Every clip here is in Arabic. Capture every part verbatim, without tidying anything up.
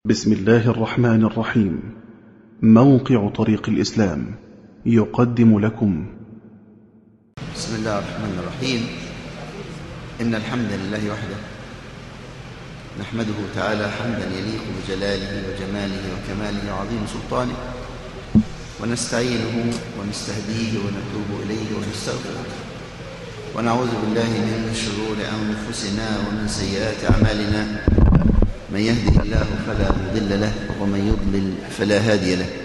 بسم الله الرحمن الرحيم. موقع طريق الإسلام يقدم لكم. بسم الله الرحمن الرحيم. إن الحمد لله وحده نحمده تعالى حمدا يليق بجلاله وجماله وكماله وعظيم سلطانه، ونستعينه ونستهديه ونتوب إليه ونستغفره، ونعوذ بالله من شرور أنفسنا ومن سيئات أعمالنا. من يهده الله فلا مضل له، ومن يضلل فلا هادي له.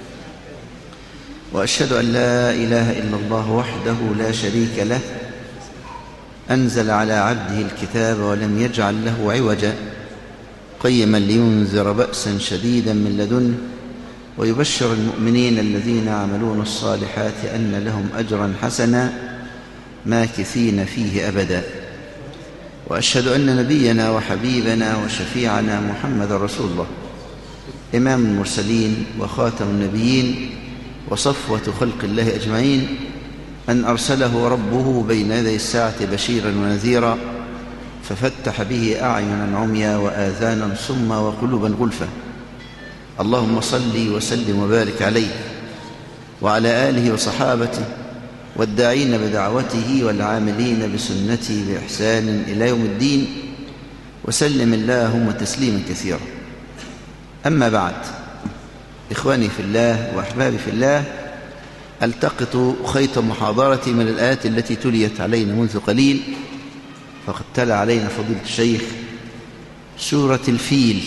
وأشهد أن لا إله إلا الله وحده لا شريك له، أنزل على عبده الكتاب ولم يجعل له عوجا، قيما لينذر بأسا شديدا من لدنه، ويبشر المؤمنين الذين يعملون الصالحات أن لهم أجرا حسنا ماكثين فيه أبدا. وأشهد أن نبينا وحبيبنا وشفيعنا محمد رسول الله، إمام المرسلين وخاتم النبيين وصفوة خلق الله أجمعين، أن أرسله ربه بين يدي الساعة بشيرا ونذيرا، ففتح به أعينا عميا وآذانا صما وقلوبا غلفا. اللهم صل وسلم وبارك عليه وعلى آله وصحابته والداعين بدعوته والعاملين بسنته بإحسان إلى يوم الدين، وسلم اللهم تسليما كثيرا. أما بعد، إخواني في الله وأحبابي في الله، ألتقط خيط محاضرتي من الآيات التي تليت علينا منذ قليل. فقد تلا علينا فضيلة الشيخ سورة الفيل،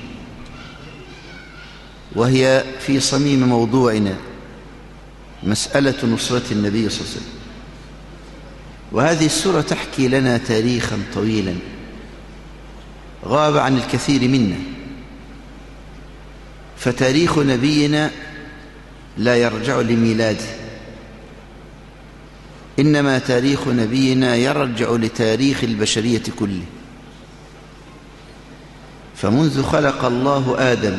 وهي في صميم موضوعنا، مسألة نصرة النبي صلى الله عليه وسلم. وهذه السورة تحكي لنا تاريخا طويلا غاب عن الكثير منا، فتاريخ نبينا لا يرجع لميلاده، إنما تاريخ نبينا يرجع لتاريخ البشرية كله. فمنذ خلق الله آدم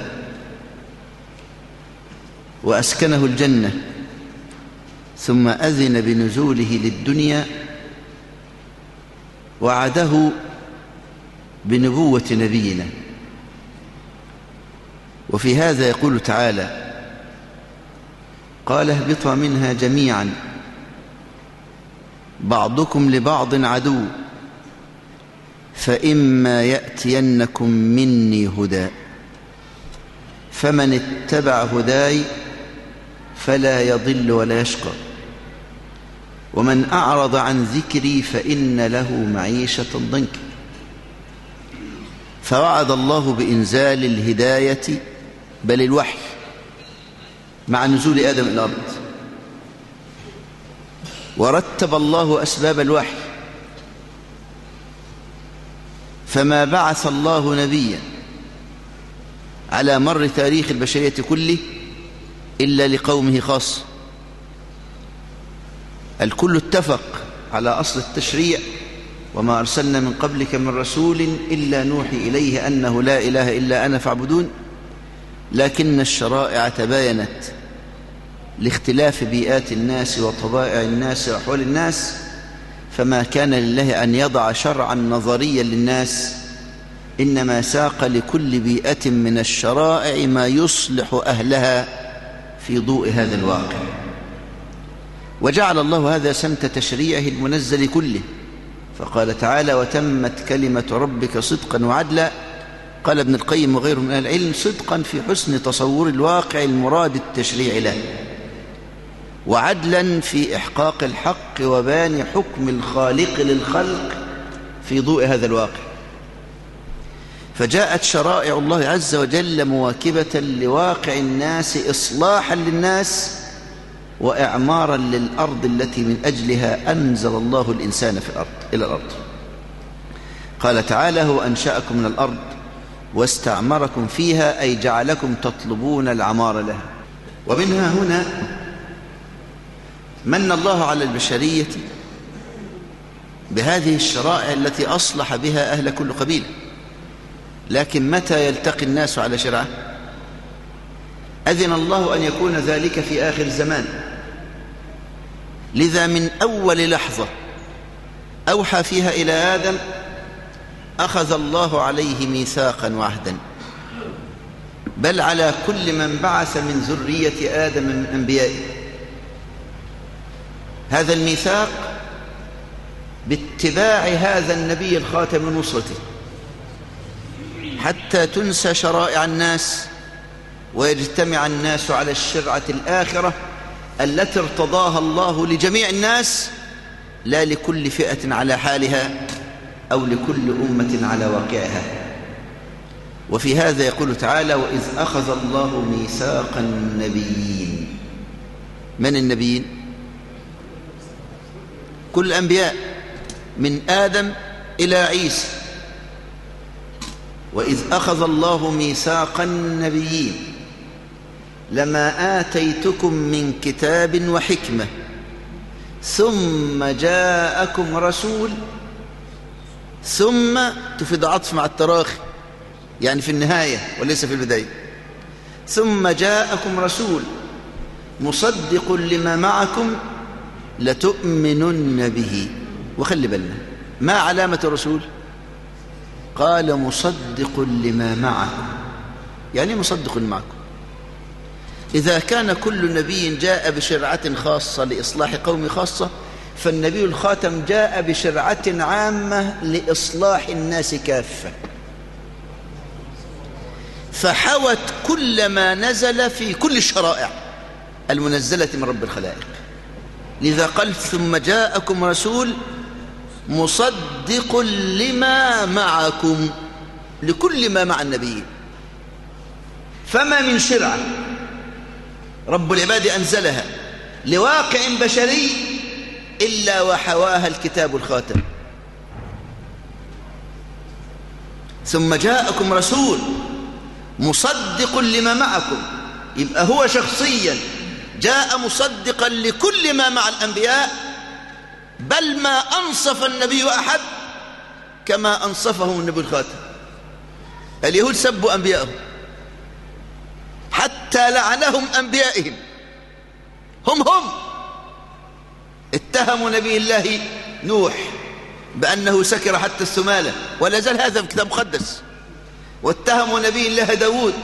وأسكنه الجنة ثم أذن بنزوله للدنيا، وعده بنبوة نبينا. وفي هذا يقول تعالى: قال اهبطا منها جميعا بعضكم لبعض عدو، فإما يأتينكم مني هدى، فمن اتبع هداي فلا يضل ولا يشقى، ومن أعرض عن ذكري فإن له معيشة ضنكا. فوعد الله بإنزال الهداية بل الوحي مع نزول آدم إلى الأرض، ورتب الله أسباب الوحي، فما بعث الله نبيا على مر تاريخ البشرية كله إلا لقومه خاصة. الكل اتفق على أصل التشريع: وما أرسلنا من قبلك من رسول إلا نوحي إليه أنه لا إله إلا أنا فاعبدون. لكن الشرائع تباينت لاختلاف بيئات الناس وطبائع الناس وأحوال الناس، فما كان لله أن يضع شرعا نظريا للناس، إنما ساق لكل بيئة من الشرائع ما يصلح أهلها في ضوء هذا الواقع. وجعل الله هذا سمت تشريعه المنزل كله، فقال تعالى: وتمت كلمة ربك صدقا وعدلا. قال ابن القيم وغيره من أهل العلم: صدقا في حسن تصور الواقع المراد التشريع له، وعدلا في إحقاق الحق وبان حكم الخالق للخلق في ضوء هذا الواقع. فجاءت شرائع الله عز وجل مواكبة لواقع الناس، إصلاحا للناس وإعمارا للأرض التي من أجلها أنزل الله الإنسان في الأرض إلى الأرض. قال تعالى: هو أنشأكم من الأرض واستعمركم فيها، أي جعلكم تطلبون العمار لها. ومنها هنا من الله على البشرية بهذه الشرائع التي أصلح بها أهل كل قبيلة. لكن متى يلتقي الناس على شرعه؟ أذن الله أن يكون ذلك في آخر الزمان. لذا من أول لحظة أوحى فيها إلى آدم أخذ الله عليه ميثاقا وعهدا، بل على كل من بعث من ذرية آدم من أنبيائه. هذا الميثاق باتباع هذا النبي الخاتم ونصرته حتى تنسى شرائع الناس ويجتمع الناس على الشرعة الآخرة التي ارتضاها الله لجميع الناس، لا لكل فئة على حالها أو لكل أمة على واقعها. وفي هذا يقول تعالى: وإذ أخذ الله ميثاق النبيين. من النبيين؟ كل الأنبياء من آدم إلى عيسى. وإذ أخذ الله ميثاق النبيين لما آتيتكم من كتاب وحكمة ثم جاءكم رسول، ثم تفيد عطف مع التراخي، يعني في النهاية وليس في البداية. ثم جاءكم رسول مصدق لما معكم لتؤمنن به. وخلي بالنا، ما علامة الرسول؟ قال مصدق لما معكم. يعني مصدق معكم. إذا كان كل نبي جاء بشرعة خاصة لإصلاح قوم خاصة، فالنبي الخاتم جاء بشرعة عامة لإصلاح الناس كافة، فحوت كل ما نزل في كل الشرائع المنزلة من رب الخلائق. لذا قال: ثم جاءكم رسول مصدق لما معكم، لكل ما مع النبي. فما من شرعة رب العباد أنزلها لواقع بشري إلا وحواها الكتاب الخاتم. ثم جاءكم رسول مصدق لما معكم، يبقى هو شخصيا جاء مصدقا لكل ما مع الأنبياء، بل ما أنصف النبي أحد كما أنصفهم النبي الخاتم. اليهود سبوا أنبياءهم حتى لعنهم أنبيائهم، هم هم اتهموا نبي الله نوح بأنه سكر حتى الثمالة، ولا زال هذا في كتاب مقدس. واتهموا نبي الله داود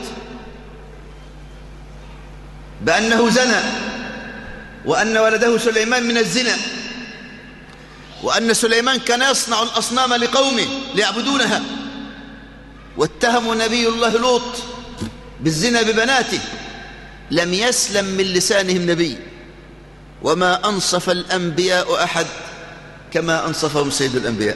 بأنه زنى، وأن ولده سليمان من الزنا، وأن سليمان كان يصنع الأصنام لقومه ليعبدونها. واتهموا نبي الله لوط بالزنا ببناته، لم يسلم من لسانهم نبي. وما أنصف الأنبياء أحد كما أنصفهم سيد الأنبياء.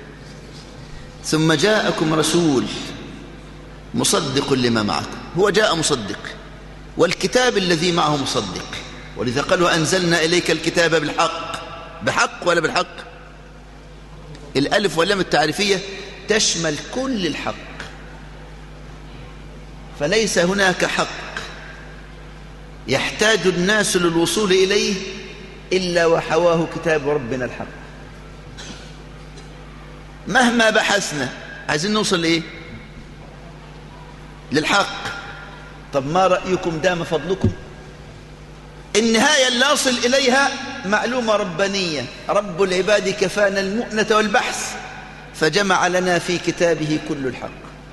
ثم جاءكم رسول مصدق لما معكم. هو جاء مصدق، والكتاب الذي معه مصدق. ولذا قال: وأنزلنا إليك الكتاب بالحق. بحق ولا بالحق؟ الألف واللام التعريفية تشمل كل الحق، فليس هناك حق يحتاج الناس للوصول إليه إلا وحواه كتاب ربنا الحق. مهما بحثنا عايزين نوصل لإيه؟ للحق. طب ما رأيكم دام فضلكم؟ النهاية اللي نصل إليها معلومة ربانية. رب العباد كفانا المؤنة والبحث، فجمع لنا في كتابه كل الحق.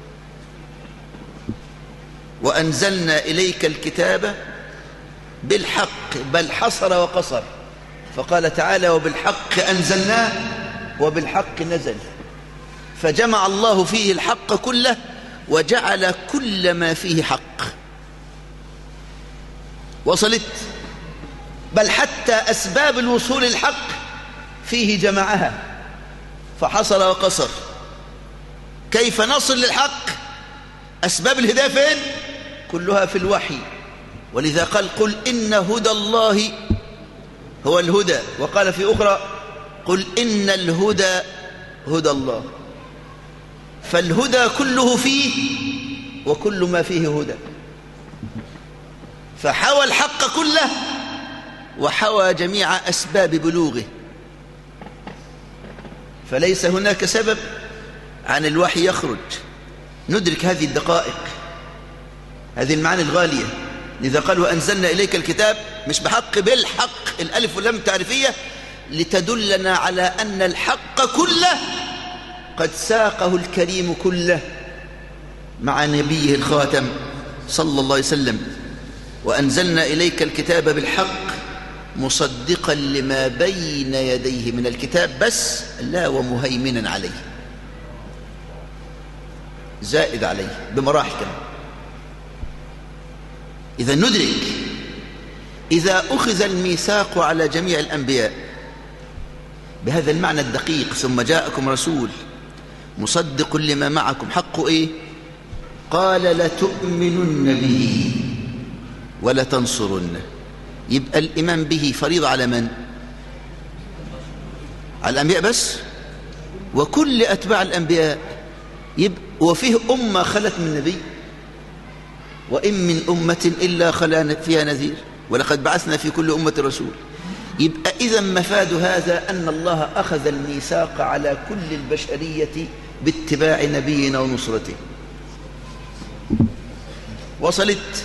وأنزلنا إليك الكتاب بالحق، بل حصر وقصر، فقال تعالى: وبالحق أنزلناه وبالحق نزل. فجمع الله فيه الحق كله وجعل كل ما فيه حق. وصلت؟ بل حتى أسباب الوصول للحق فيه جمعها فحصر وقصر. كيف نصل للحق؟ أسباب الهداية فين؟ كلها في الوحي. ولذا قال: قل إن هدى الله هو الهدى. وقال في أخرى: قل إن الهدى هدى الله. فالهدى كله فيه، وكل ما فيه هدى. فحوى الحق كله وحوى جميع أسباب بلوغه. فليس هناك سبب عن الوحي يخرج. ندرك هذه الدقائق، هذه المعاني الغالية. لذا قال: وأنزلنا إليك الكتاب، مش بحق، بالحق، الألف واللام التعريفية، لتدلنا على أن الحق كله قد ساقه الكريم كله مع نبيه الخاتم صلى الله عليه وسلم: وأنزلنا إليك الكتاب بالحق مصدقا لما بين يديه من الكتاب، بس لا ومهيمنا عليه، زائد عليه بمراحل كمان. إذا ندرك إذا أخذ الميثاق على جميع الأنبياء بهذا المعنى الدقيق: ثم جاءكم رسول مصدق لما معكم، حقه إيه؟ قال: لتؤمنن به ولتنصرنه. يبقى الإيمان به فريضة على من؟ على الأنبياء بس، وكل أتباع الأنبياء. يبقى وفيه أمة خلت من نبي، وإن من أمة إلا خلا فيها نذير، ولقد بعثنا في كل أمة رسول. يبقى إذا مفاد هذا أن الله أخذ الميثاق على كل البشرية باتباع نبينا ونصرته. وصلت؟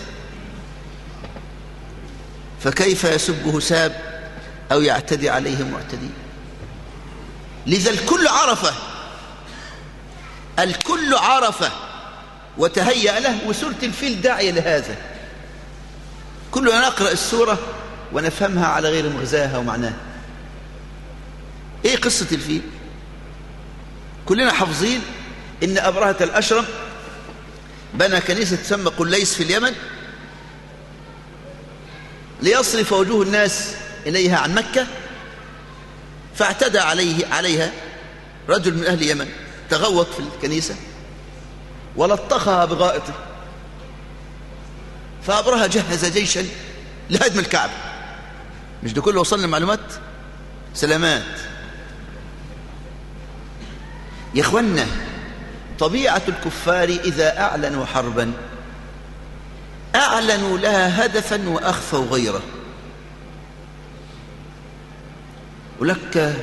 فكيف يسبه ساب أو يعتدي عليه معتدي؟ لذا الكل عرفه، الكل عرفه وتهيأ له، وسورة الفيل داعية لهذا. كلنا نقرأ السورة ونفهمها على غير مغزاها ومعناها. ايه قصة الفيل؟ كلنا حافظين ان أبرهة الأشرم بنى كنيسة تسمى قليس في اليمن ليصرف وجوه الناس إليها عن مكة، فاعتدى عليه عليها رجل من أهل اليمن، تغوط في الكنيسة ولطخها بغائطه، فأبرهة جهز جيشا لهدم الكعبة. مش ده كله وصلنا معلومات؟ سلامات يا إخوانا. طبيعة الكفار إذا أعلنوا حربا أعلنوا لها هدفا وأخفوا غيره. ولك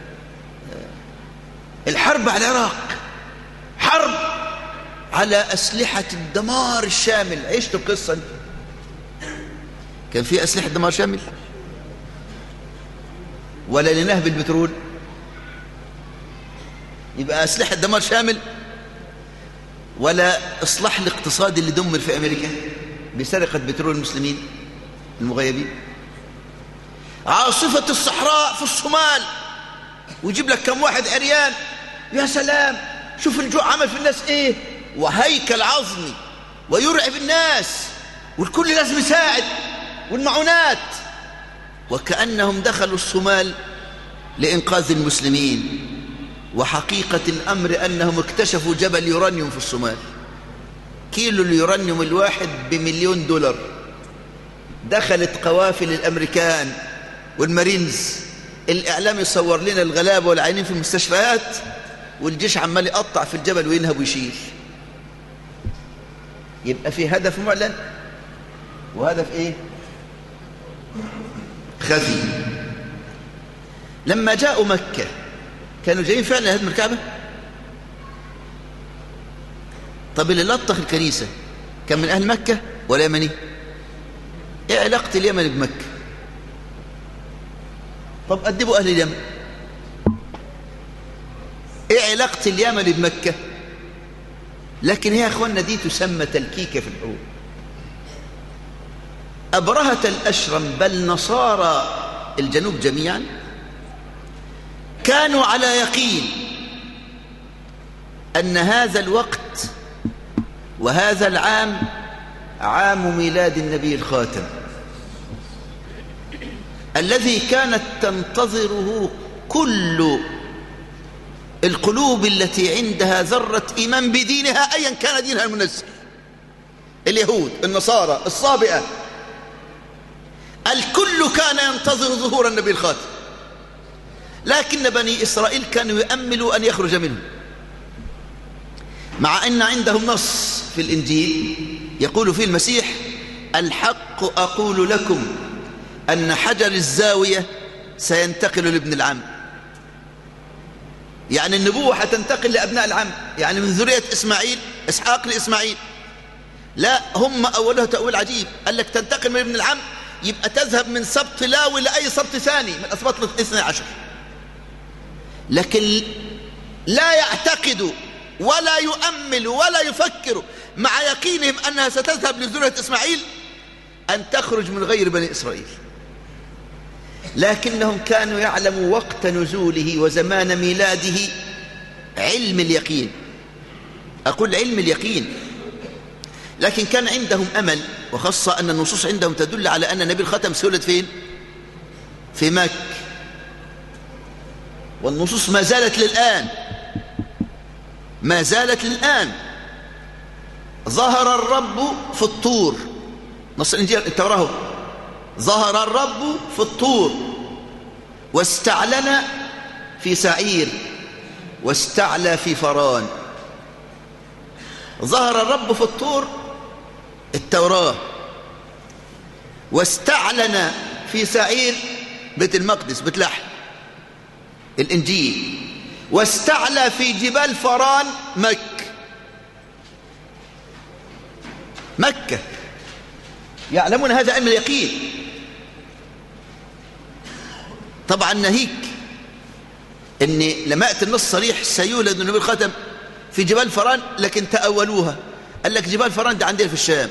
الحرب على العراق حرب على أسلحة الدمار الشامل. عشت القصة دي؟ كان في أسلحة دمار شامل؟ ولا لنهب البترول؟ يبقى أسلحة دمار شامل؟ ولا إصلاح الاقتصاد اللي دمر في أمريكا بسرقة بترول المسلمين المغيبين؟ عاصفة الصحراء في الصومال ويجيب لك كم واحد عريان، يا سلام شوف الجوع عمل في الناس ايه، وهيكل عظمي ويرعب الناس والكل لازم يساعد والمعونات، وكأنهم دخلوا الصومال لإنقاذ المسلمين، وحقيقة الأمر أنهم اكتشفوا جبل يورانيوم في الصومال. كيلو اليورانيوم الواحد بمليون دولار. دخلت قوافل الأمريكان والمارينز، الإعلام يصور لنا الغلابة والعينين في المستشفيات، والجيش عمال يقطع في الجبل وينهب ويشيل. يبقى في هدف معلن وهدف ايه؟ خفي. لما جاءوا مكة كانوا جايين فعلا هدم الكعبة؟ طب اللي لطخ الكنيسة كان من أهل مكة ولا يمني؟ ايه علاقة اليمن بمكة؟ طب أدبوا أهل اليمن. ايه علاقة اليمن بمكة؟ لكن هي يا أخوانا دي تسمى تلكيكة في الحروب. أبرهة الأشرم بل نصارى الجنوب جميعا كانوا على يقين أن هذا الوقت وهذا العام عام ميلاد النبي الخاتم الذي كانت تنتظره كل القلوب التي عندها ذرة إيمان بدينها أيا كان دينها المنزل. اليهود، النصارى، الصابئة، الكل كان ينتظر ظهور النبي الخاتم، لكن بني إسرائيل كانوا يؤملوا أن يخرج منهم، مع أن عندهم نص في الإنجيل يقول فيه المسيح: الحق أقول لكم أن حجر الزاوية سينتقل لابن العم. يعني النبوة حتنتقل لأبناء العم، يعني من ذرية إسماعيل إسحاق لإسماعيل. لا، هم أوله تأويل عجيب، قال لك تنتقل من ابن العم، يبقى تذهب من سبط لاوي لأي سبط ثاني من أسباط الاثنى عشر. لكن لا يعتقد ولا يؤمل ولا يفكر مع يقينهم أنها ستذهب لذرية إسماعيل أن تخرج من غير بني إسرائيل، لكنهم كانوا يعلموا وقت نزوله وزمان ميلاده علم اليقين. أقول علم اليقين، لكن كان عندهم أمل، وخاصة أن النصوص عندهم تدل على أن النبي الختم سولد فين؟ في مكة، والنصوص ما زالت للآن ما زالت للآن ظهر الرب في الطور، نص الإنجيل التوراة، ظهر الرب في الطور واستعلن في سعير واستعلى في فران. ظهر الرب في الطور التوراة، واستعلن في سعير بيت المقدس بيت لحم الإنجيل، واستعلى في جبال فران مكة. مكة يعلمون هذا علم اليقين. طبعا ناهيك ان لما يأتي النص صريح سيولد النبي الختم في جبال فران، لكن تأولوها، قال لك جبال فران ده عندنا في الشام.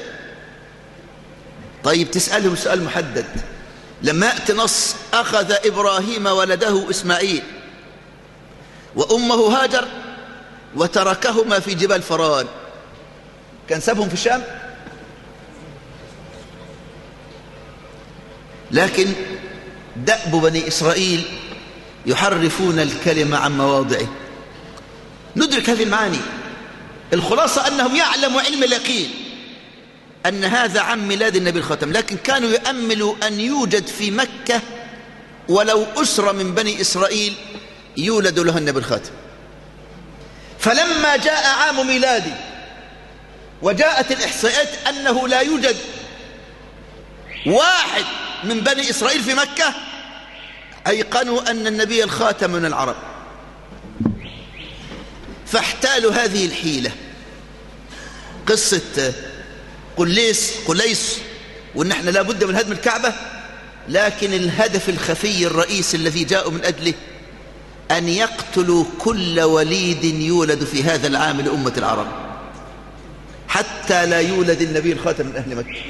طيب تسألهم سؤال محدد، لما يأتي نص أخذ إبراهيم ولده إسماعيل وأمه هاجر وتركهما في جبال فران، كان سابهم في الشام؟ لكن دأب بني إسرائيل يحرفون الكلمة عن مواضعه. ندرك هذه المعاني. الخلاصة أنهم يعلموا علم اليقين أن هذا عن ميلاد النبي الختم، لكن كانوا يؤملوا أن يوجد في مكة ولو أسرة من بني إسرائيل يولد له النبي الختم. فلما جاء عام ميلاده وجاءت الإحصائيات أنه لا يوجد واحد من بني إسرائيل في مكة، أيقنوا أن النبي الخاتم من العرب، فاحتالوا هذه الحيلة. قصة قليس قليس وأن احنا لابد من هدم الكعبة، لكن الهدف الخفي الرئيسي الذي جاءوا من أجله أن يقتلوا كل وليد يولد في هذا العام لأمة العرب، حتى لا يولد النبي الخاتم من أهل مكة.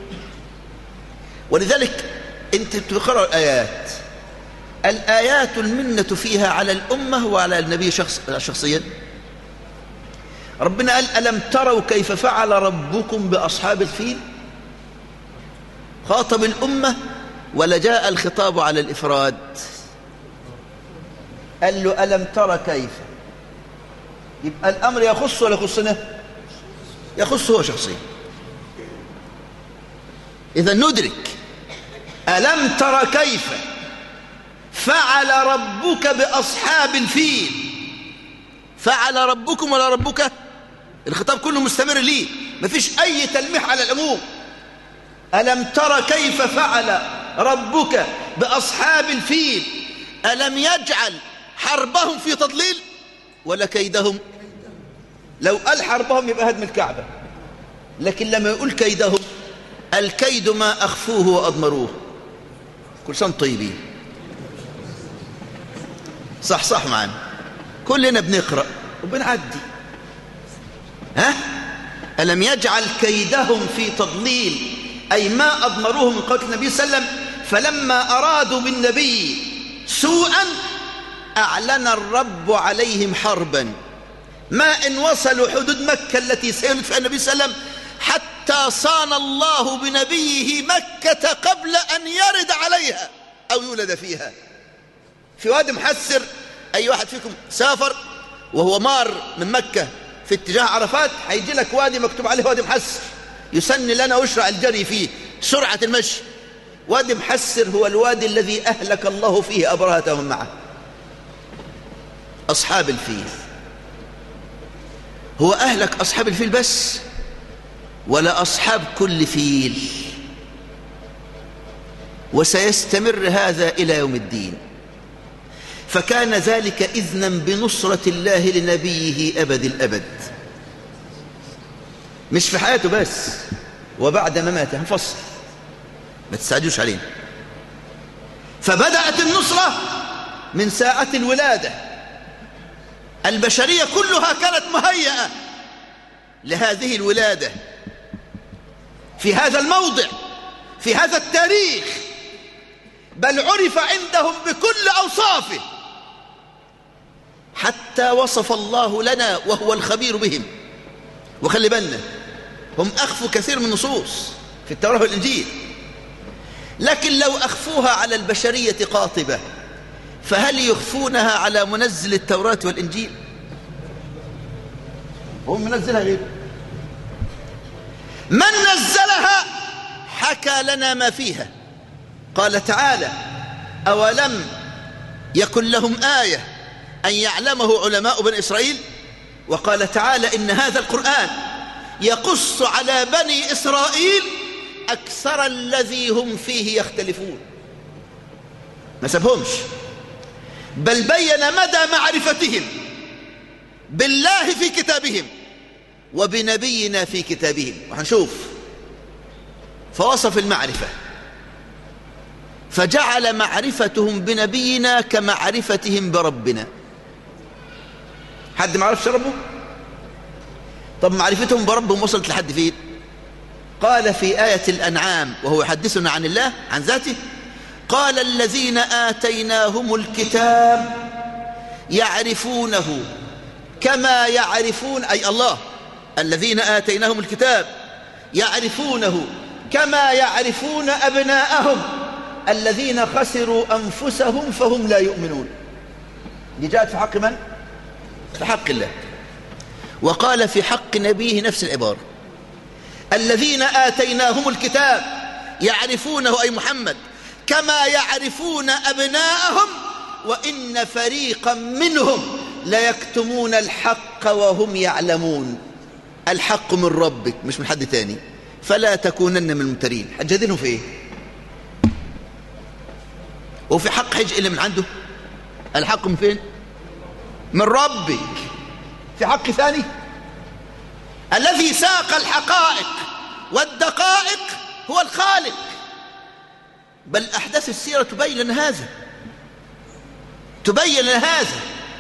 ولذلك انت تقرأ الآيات، الآيات المنة فيها على الأمة وعلى النبي شخص شخصيا. ربنا قال ألم تروا كيف فعل ربكم بأصحاب الفيل؟ خاطب الأمة ولا جاء الخطاب على الإفراد؟ قال له ألم ترى كيف، يبقى الأمر يخص ولا يخصنا؟ يخص هو شخصيا. إذا ندرك ألم ترى كيف فعل ربك بأصحاب الفيل. فعل ربكم ولا ربك؟ الخطاب كله مستمر ليه، مفيش أي تلميح على العموم. ألم ترى كيف فعل ربك بأصحاب الفيل ألم يجعل حربهم في تضليل ولا كيدهم؟ لو قال حربهم يبقى هدم الكعبة، لكن لما يقول كيدهم، الكيد ما أخفوه وأضمروه. كل سنة طيبين، صح صح معنا، كلنا بنقرأ وبنعدي. ها؟ ألم يجعل كيدهم في تضليل، أي ما أضمروه من قتل النبي صلى الله عليه وسلم. فلما أرادوا بالنبي سوءا أعلن الرب عليهم حربا، ما إن وصلوا حدود مكة التي سيولد فيها النبي صلى الله عليه وسلم حتى صان الله بنبيه مكة قبل أن يرد عليها أو يولد فيها. في وادي محسر، أي واحد فيكم سافر وهو مار من مكة في اتجاه عرفات هيجي لك وادي مكتوب عليه وادي محسر، يسن لنا أشرع الجري فيه سرعة المشي. وادي محسر هو الوادي الذي أهلك الله فيه أبرهتهم معه، أصحاب الفيل. هو أهلك أصحاب الفيل بس ولا أصحاب كل فيل؟ وسيستمر هذا إلى يوم الدين. فكان ذلك إذنا بنصرة الله لنبيه أبد الأبد، مش في حياته بس وبعد مماته، هنفصل ما تستعجلوش علينا. فبدأت النصرة من ساعة الولادة. البشرية كلها كانت مهيئة لهذه الولادة في هذا الموضع في هذا التاريخ، بل عرف عندهم بكل أوصافه، حتى وصف الله لنا وهو الخبير بهم. وخلي بالنا، هم أخفوا كثير من النصوص في التوراة والإنجيل، لكن لو أخفوها على البشرية قاطبة، فهل يخفونها على منزل التوراة والإنجيل؟ هم منزلها غير من نزلها حكى لنا ما فيها. قال تعالى: أولم يكن لهم آية أن يعلمه علماء بني إسرائيل. وقال تعالى: إن هذا القرآن يقص على بني إسرائيل أكثر الذي هم فيه يختلفون. ما سبهمش، بل بين مدى معرفتهم بالله في كتابهم وبنبينا في كتابهم. وهنشوف فوصف المعرفة، فجعل معرفتهم بنبينا كمعرفتهم بربنا. حد ما عرفش ربه؟ طب معرفتهم بربهم وصلت لحد فين؟ قال في آية الأنعام وهو يحدثنا عن الله عن ذاته: قال الذين آتيناهم الكتاب يعرفونه كما يعرفون، أي الله، الذين آتيناهم الكتاب يعرفونه كما يعرفون أبناءهم الذين خسروا أنفسهم فهم لا يؤمنون. دي جاءت في حق من؟ في حق الله. وقال في حق نبيه نفس العبارة: الذين آتيناهم الكتاب يعرفونه، أي محمد، كما يعرفون أبناءهم وإن فريقا منهم ليكتمون الحق وهم يعلمون. الحق من ربك مش من حد تاني، فلا تكونن من الممترين. هتجادلهم في ايه؟ وفي حق حج إلا من عنده؟ الحق من فين؟ من ربك. في حق ثاني؟ الذي ساق الحقائق والدقائق هو الخالق. بل أحداث السيرة تبين لنا هذا، تبين لنا هذا.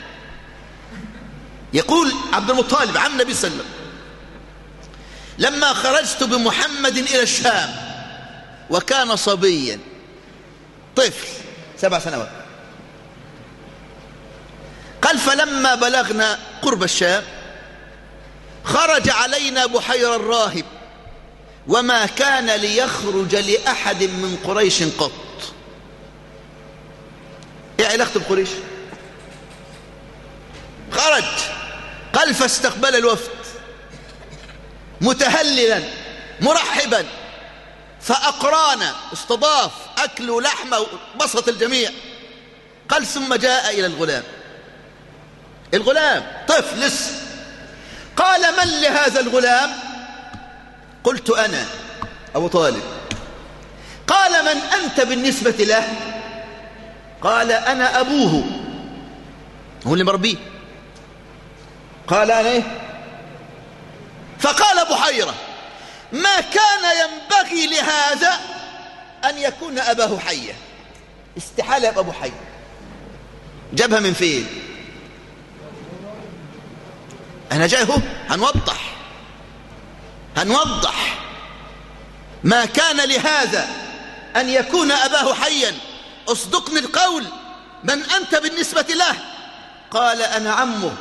يقول عبد المطلب عم النبي صلى الله عليه وسلم: لما خرجت بمحمد إلى الشام وكان صبيا، طفل سبع سنوات. قال: فلما بلغنا قرب الشام خرج علينا بحير الراهب، وما كان ليخرج لأحد من قريش قط. ايه علاقته بقريش؟ خرج. قال: فاستقبل الوفد متهللا مرحبا، فأقرانا، استضاف، أكل ولحمة، بسط الجميع. قال: ثم جاء إلى الغلام. الغلام طفل لسه. قال: من لهذا الغلام؟ قلت: أنا أبو طالب. قال: من أنت بالنسبة له؟ قال: أنا أبوه، هو اللي مربيه. قال: أنا إيه؟ فقال بحيرة: ما كان ينبغي لهذا أن يكون أباه حيا. استحالة يبقى أبو حي. جابها من فين؟ أنا جاي هو هنوضح هنوضح ما كان لهذا أن يكون أباه حيا. اصدقني القول، من أنت بالنسبة له؟ قال: أنا عمه.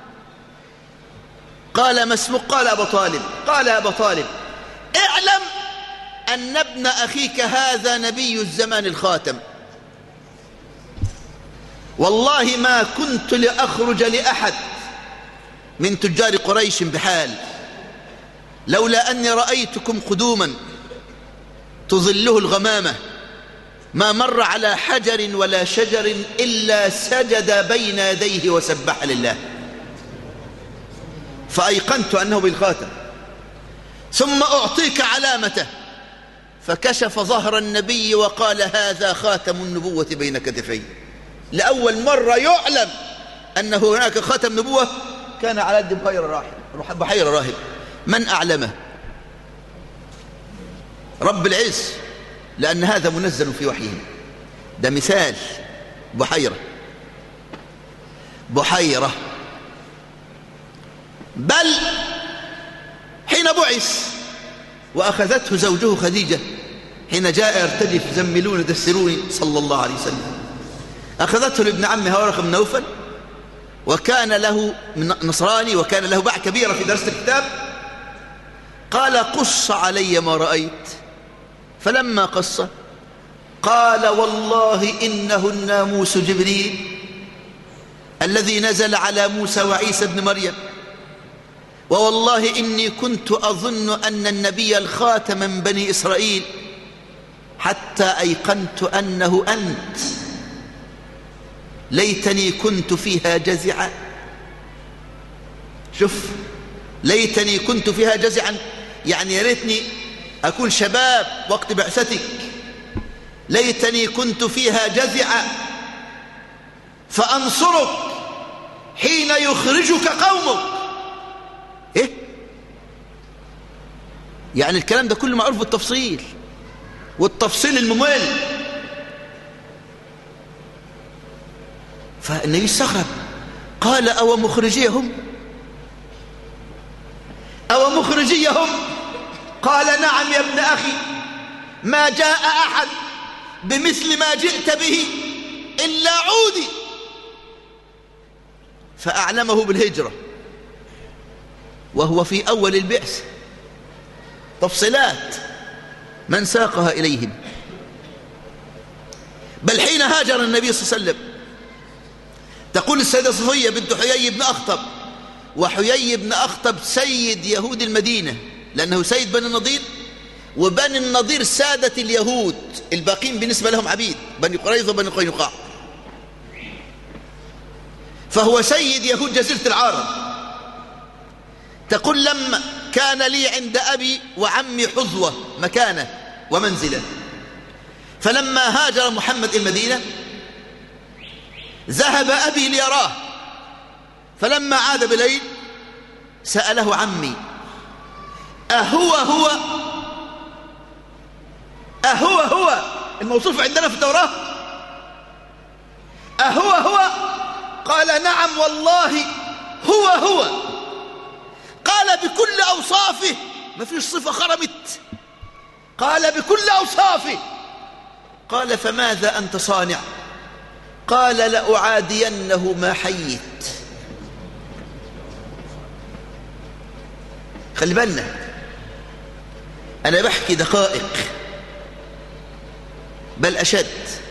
قال: ما اسمك؟ قال: أبو طالب. قال: أبو طالب، اعلم أن ابن أخيك هذا نبي الزمان الخاتم. والله ما كنت لأخرج لأحد من تجار قريش بحال، لولا أني رأيتكم قدوما تظله الغمامة، ما مر على حجر ولا شجر إلا سجد بين يديه وسبح لله. فأيقنت أنه بالخاتم. ثم أعطيك علامته. فكشف ظهر النبي وقال: هذا خاتم النبوة بين كتفي. لأول مرة يعلم أن هناك خاتم نبوة كان على يد بحير الراهب. بحير الراهب من أعلمه؟ رب العز، لأن هذا منزل في وحيه. ده مثال. بحيرة بحيرة بل حين بعث وأخذته زوجه خديجة حين جاء يرتجف زملوني دسروني صلى الله عليه وسلم، أخذته لابن عمها ورقة بن نوفل، وكان له نصراني وكان له باع كبيرة في درس الكتاب. قال قص علي ما رأيت، فلما قص قال والله إنه الناموس جبريل الذي نزل على موسى وعيسى بن مريم، ووالله إني كنت أظن أن النبي الخاتم من بني إسرائيل حتى أيقنت أنه أنت، ليتني كنت فيها جزعا. شوف، ليتني كنت فيها جزعا، يعني يا ريتني أكون شباب وقت بعثتك، ليتني كنت فيها جزعا فأنصرك حين يخرجك قومك. إيه؟ يعني الكلام ده كله معروف بالتفصيل، والتفصيل الممل. فالنبي استغرب قال أو مخرجيهم أو مخرجيهم قال نعم يا ابن أخي، ما جاء أحد بمثل ما جئت به إلا عودي. فأعلمه بالهجرة وهو في أول البعث، تفصيلات من ساقها إليهم. بل حين هاجر النبي صلى الله عليه وسلم تقول السيدة صفية بنت حيي بن أخطب، وحيي بن أخطب سيد يهود المدينة لأنه سيد بني النضير، وبني النضير سادة اليهود الباقين بالنسبة لهم عبيد، بني قريظة وبني قينقاع، فهو سيد يهود جزيرة العرب. تقول لما كان لي عند أبي وعمي حظوة مكانة ومنزلة، فلما هاجر محمد المدينة ذهب أبي ليراه، فلما عاد بليل سأله عمي أهو هو أهو هو الموصوف عندنا في التوراة؟ أهو هو؟ قال نعم والله هو هو. قال بكل أوصافه، ما فيش صفة خرمت، قال بكل أوصافه. قال فماذا أنت صانع؟ قال لأعادينه ما حييت. خلي بالنا، أنا بحكي دقائق بل أشد.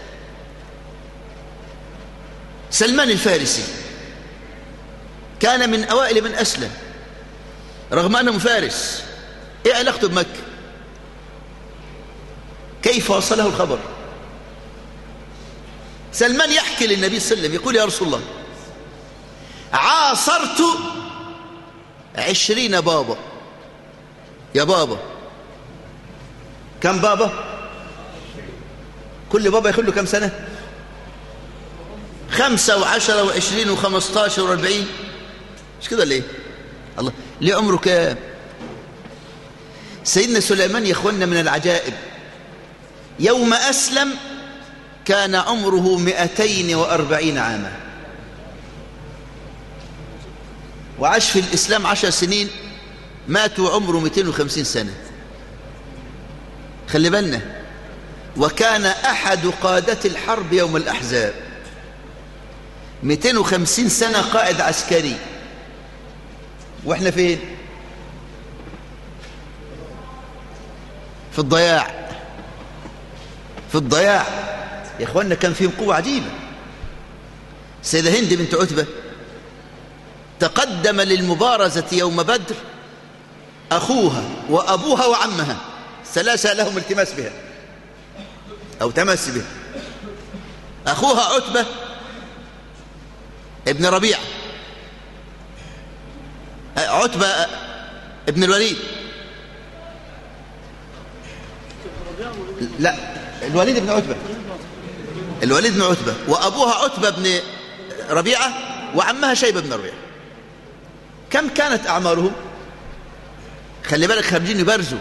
سلمان الفارسي كان من أوائل من أسلم رغم أنه فارس. إيه علاقته بمكة؟ كيف وصله الخبر؟ سلمان يحكي للنبي صلى الله عليه وسلم يقول يا رسول الله عاصرت عشرين بابا. يا بابا كم بابا؟ كل بابا يخله كم سنة؟ خمسة وعشرة وعشرين وخمستاشر واربعين، مش كده ليه؟ الله، ليه عمره كام؟ سيدنا سليمان يا اخوانا من العجائب، يوم أسلم كان عمره مئتين وأربعين عاما، وعاش في الإسلام عشر سنين، مات وعمره مئتين وخمسين سنة. خلي بالنا، وكان أحد قادة الحرب يوم الأحزاب، مئتين وخمسين سنة قائد عسكري، وإحنا فين؟ في الضياع، في الضياع يا إخواننا. كان فيهم قوة عجيبة. سيدة هند بنت عتبة تقدم للمبارزة يوم بدر أخوها وأبوها وعمها، ثلاثة لهم التماس بها أو تمس بها. أخوها عتبة ابن ربيعة، عتبة ابن الوليد، لا الوليد بن عتبة، الوليد بن عتبة، وأبوها عتبة بن ربيعة، وعمها شيبة بن ربيعة. كم كانت أعمارهم؟ خلي بالك، خارجين يبرزوا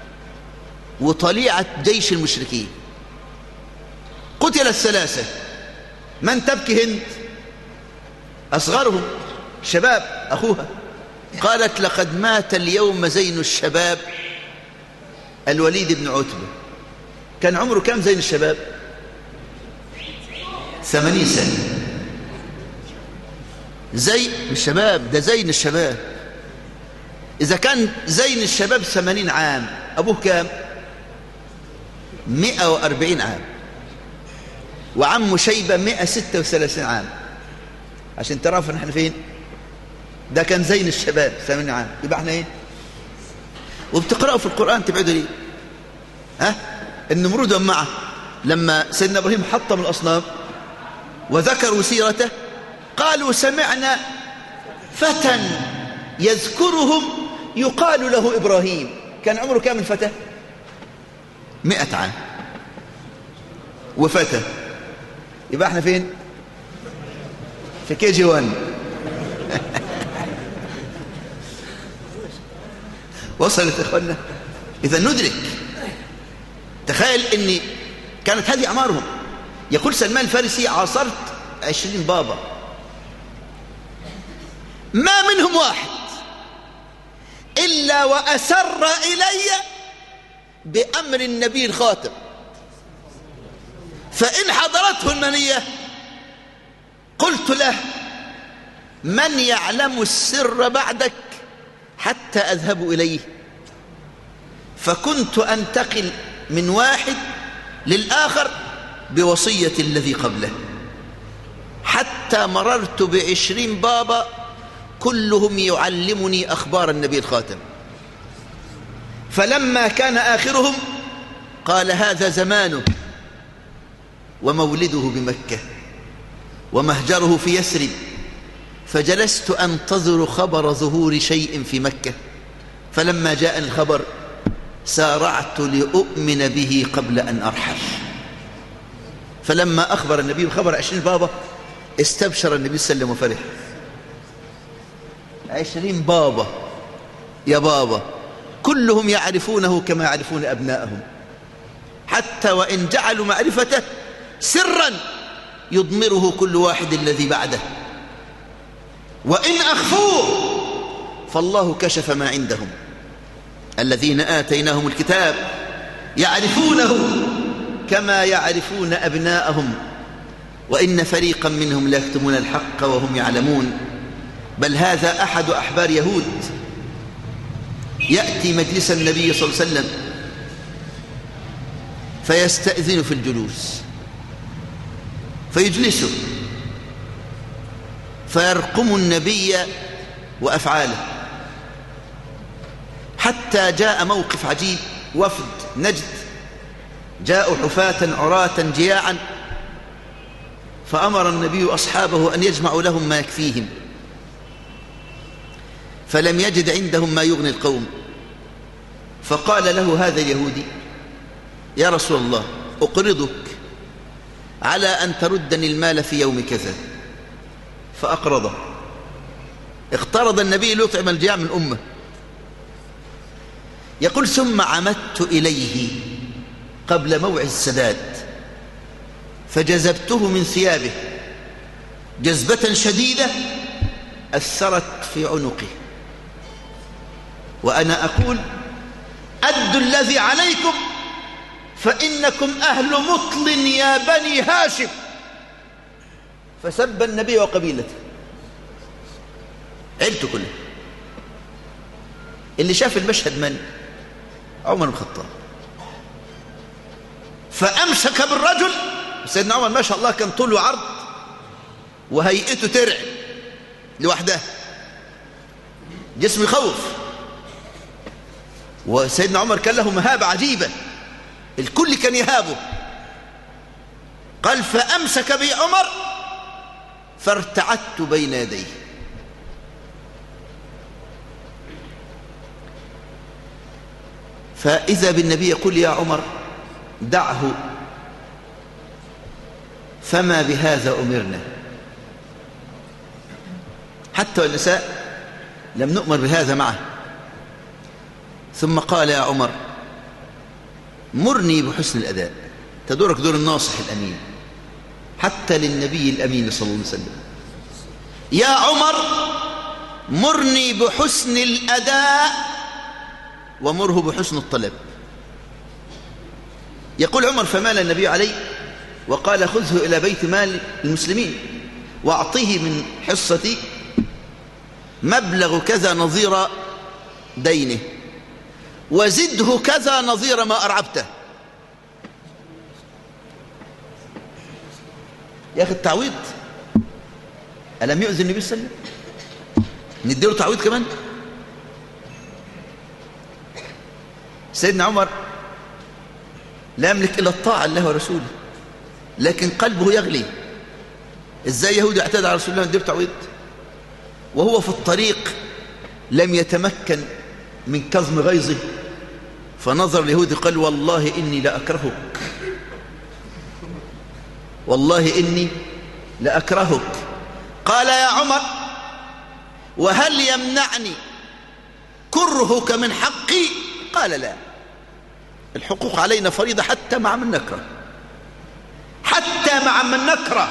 وطليعة جيش المشركين. قتل الثلاثة. من تبكي هند؟ أصغرهم شباب أخوها قالت لقد مات اليوم زين الشباب الوليد بن عتبة. كان عمره كم زين الشباب؟ ثمانين سنة. زي الشباب ده زين الشباب. إذا كان زين الشباب ثمانين عام، أبوه كام؟ مئة وأربعين عام. وعمه شيبة مئة وستة وثلاثين عام. عشان تعرفوا نحن فين. ده كان زين الشباب ثمانين عام. يبقى احنا ايه؟ وبتقرأوا في القرآن تبعدوا ليه؟ ها؟ النمرود ومعه لما سيدنا إبراهيم حطم الأصنام وذكروا سيرته قالوا سمعنا فتى يذكرهم يقال له إبراهيم. كان عمره كام الفتى؟ مئة عام. وفتى. يبقى احنا فين؟ في كي جي وان. وصلت يا اخوانا. اذا ندرك، تخيل ان كانت هذه اعمارهم. يقول سلمان الفارسي عاصرت عشرين بابا ما منهم واحد الا واسر الي بامر النبي الخاتم، فان حضرته المنيه قلت له من يعلم السر بعدك حتى أذهب إليه، فكنت أنتقل من واحد للآخر بوصية الذي قبله، حتى مررت بعشرين بابا كلهم يعلمني أخبار النبي الخاتم. فلما كان آخرهم قال هذا زمانه ومولده بمكة ومهجره في يثرب، فجلست أنتظر خبر ظهور شيء في مكة، فلما جاءني الخبر سارعت لأؤمن به قبل أن أرحل. فلما أخبر النبي بخبر عشرين بابا استبشر النبي صلى الله عليه وسلم وفرح. عشرين بابا يا بابا كلهم يعرفونه كما يعرفون أبنائهم، حتى وإن جعلوا معرفته سرا يضمره كل واحد الذي بعده، وإن أخفوه فالله كشف ما عندهم. الذين آتيناهم الكتاب يعرفونه كما يعرفون أبناءهم وإن فريقا منهم لا يكتمون الحق وهم يعلمون. بل هذا أحد أحبار يهود يأتي مجلس النبي صلى الله عليه وسلم فيستأذن في الجلوس فيجلسه فيرقم النبي وأفعاله، حتى جاء موقف عجيب. وفد نجد جاءوا حفاة عراة جياعا، فأمر النبي أصحابه أن يجمعوا لهم ما يكفيهم، فلم يجد عندهم ما يغني القوم، فقال له هذا اليهودي يا رسول الله أقرضك على أن تردني المال في يوم كذا، فأقرضه. اقترض النبي ليطعم الجياع من أمه. يقول ثم عمدت إليه قبل موعد السداد فجذبته من ثيابه جذبة شديدة أثرت في عنقه، وأنا أقول أدوا الذي عليكم فإنكم أهل مطل يا بني هاشم. فسب النبي وقبيلته، عيلته كلها. اللي شاف المشهد من؟ عمر بن الخطاب. فأمسك بالرجل. سيدنا عمر ما شاء الله كان طول وعرض وهيئته ترعب لوحدها، جسم يخوف، وسيدنا عمر كان له مهابة عجيبة الكل كان يهابه. قال فأمسك بي عمر فارتعدت بين يديه. فإذا بالنبي يقول يا عمر دعه، فما بهذا أمرنا. حتى النساء لم نؤمر بهذا معه. ثم قال يا عمر مرني بحسن الأداء. تدورك دور الناصح الأمين حتى للنبي الأمين صلى الله عليه وسلم. يا عمر مرني بحسن الأداء ومره بحسن الطلب. يقول عمر: فمال النبي عليه وقال: خذه إلى بيت مال المسلمين وأعطيه من حصتي مبلغ كذا نظير دينه، وزده كذا نظير ما أرعبته. يا أخي التعويض ألم يؤذن النبي صلى الله عليه وسلم؟ نديله تعويض كمان؟ سيدنا عمر لا يملك إلا الطاعة الله ورسوله، لكن قلبه يغلي. إزاي يهودي اعتدى على رسول الله نديله تعويض وهو في الطريق لم يتمكن من كظم غيظه؟ فنظر اليهودي قال: والله إني لأكرهك، والله إني لأكرهك. قال: يا عمر، وهل يمنعني كرهك من حقي؟ قال: لا، الحقوق علينا فريضة حتى مع من نكره، حتى مع من نكره.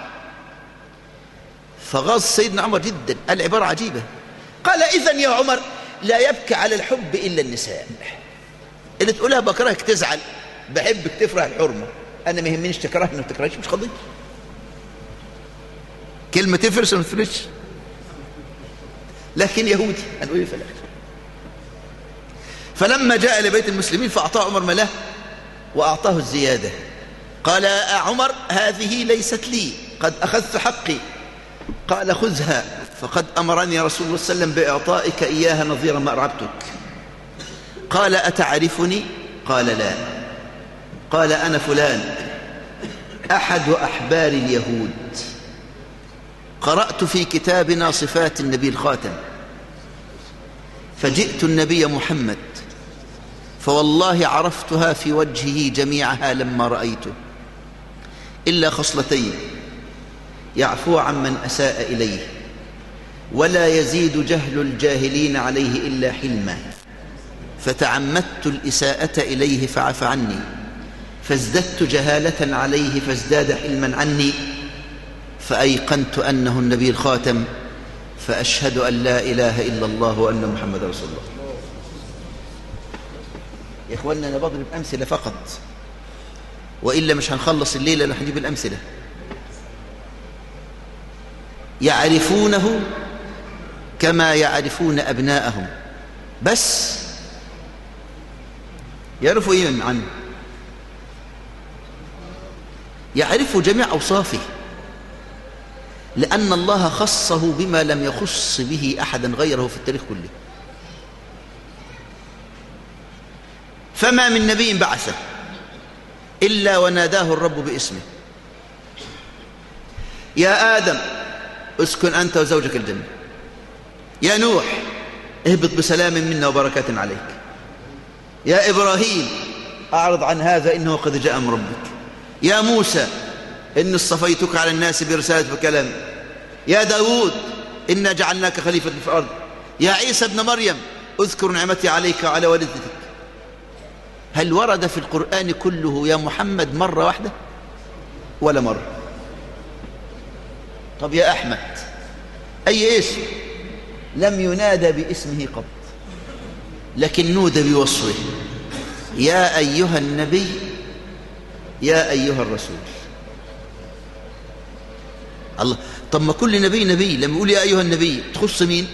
فغاظ سيدنا عمر جدا، العبارة عجيبة. قال: إذن يا عمر لا يبكي على الحب إلا النساء. اللي تقولها بكرهك تزعل، بحبك تفرح الحرمة، أنا ما يهمنيش تكرهني ما تكرهش، مش قضية. كلمة تفرس وما تفرسش، لكن يهودي هنقول ايه في الآخر. فلما جاء إلى بيت المسلمين فأعطاه عمر ماله وأعطاه الزيادة. قال: يا عمر، هذه ليست لي، قد أخذت حقي. قال: خذها، فقد أمرني رسول الله صلى الله عليه وسلم بإعطائك إياها نظير ما أرعبتك. قال: أتعرفني؟ قال: لا. قال: أنا فلان أحد أحبار اليهود، قرأت في كتابنا صفات النبي الخاتم، فجئت النبي محمد فوالله عرفتها في وجهه جميعها لما رأيته، إلا خصلتين: يعفو عمن أساء إليه، ولا يزيد جهل الجاهلين عليه إلا حلما. فتعمدت الإساءة إليه فعف عني، فازددت جهالة عليه فازداد حلما عني، فأيقنت أنه النبي الخاتم، فأشهد أن لا إله إلا الله وأن محمد رسول الله. يا إخواننا أنا بضرب أمثلة فقط، وإلا مش هنخلص الليلة لو هنجيب الأمثلة. يعرفونه كما يعرفون أبناءهم، بس يعرفوا إيه عنه؟ يعرفوا جميع أوصافه، لأن الله خصه بما لم يخص به أحدا غيره في التاريخ كله. فما من نبي بعثه إلا وناداه الرب باسمه: يا آدم اسكن أنت وزوجك الجنة، يا نوح اهبط بسلام منا وبركات عليك، يا إبراهيم أعرض عن هذا إنه قد جاء من ربك، يا موسى إن اصطفيتك على الناس برسالة وكلام، يا داود إنا جعلناك خليفة في الأرض، يا عيسى ابن مريم اذكر نعمتي عليك وعلى والدتك. هل ورد في القرآن كله يا محمد مرة واحدة ولا مرة؟ طب يا أحمد أي اسم لم ينادى باسمه قط، لكن نودى بوصفه: يا أيها النبي، يا أيها الرسول. الله، طب ما كل نبي نبي لما يقول يا أيها النبي تخص مين؟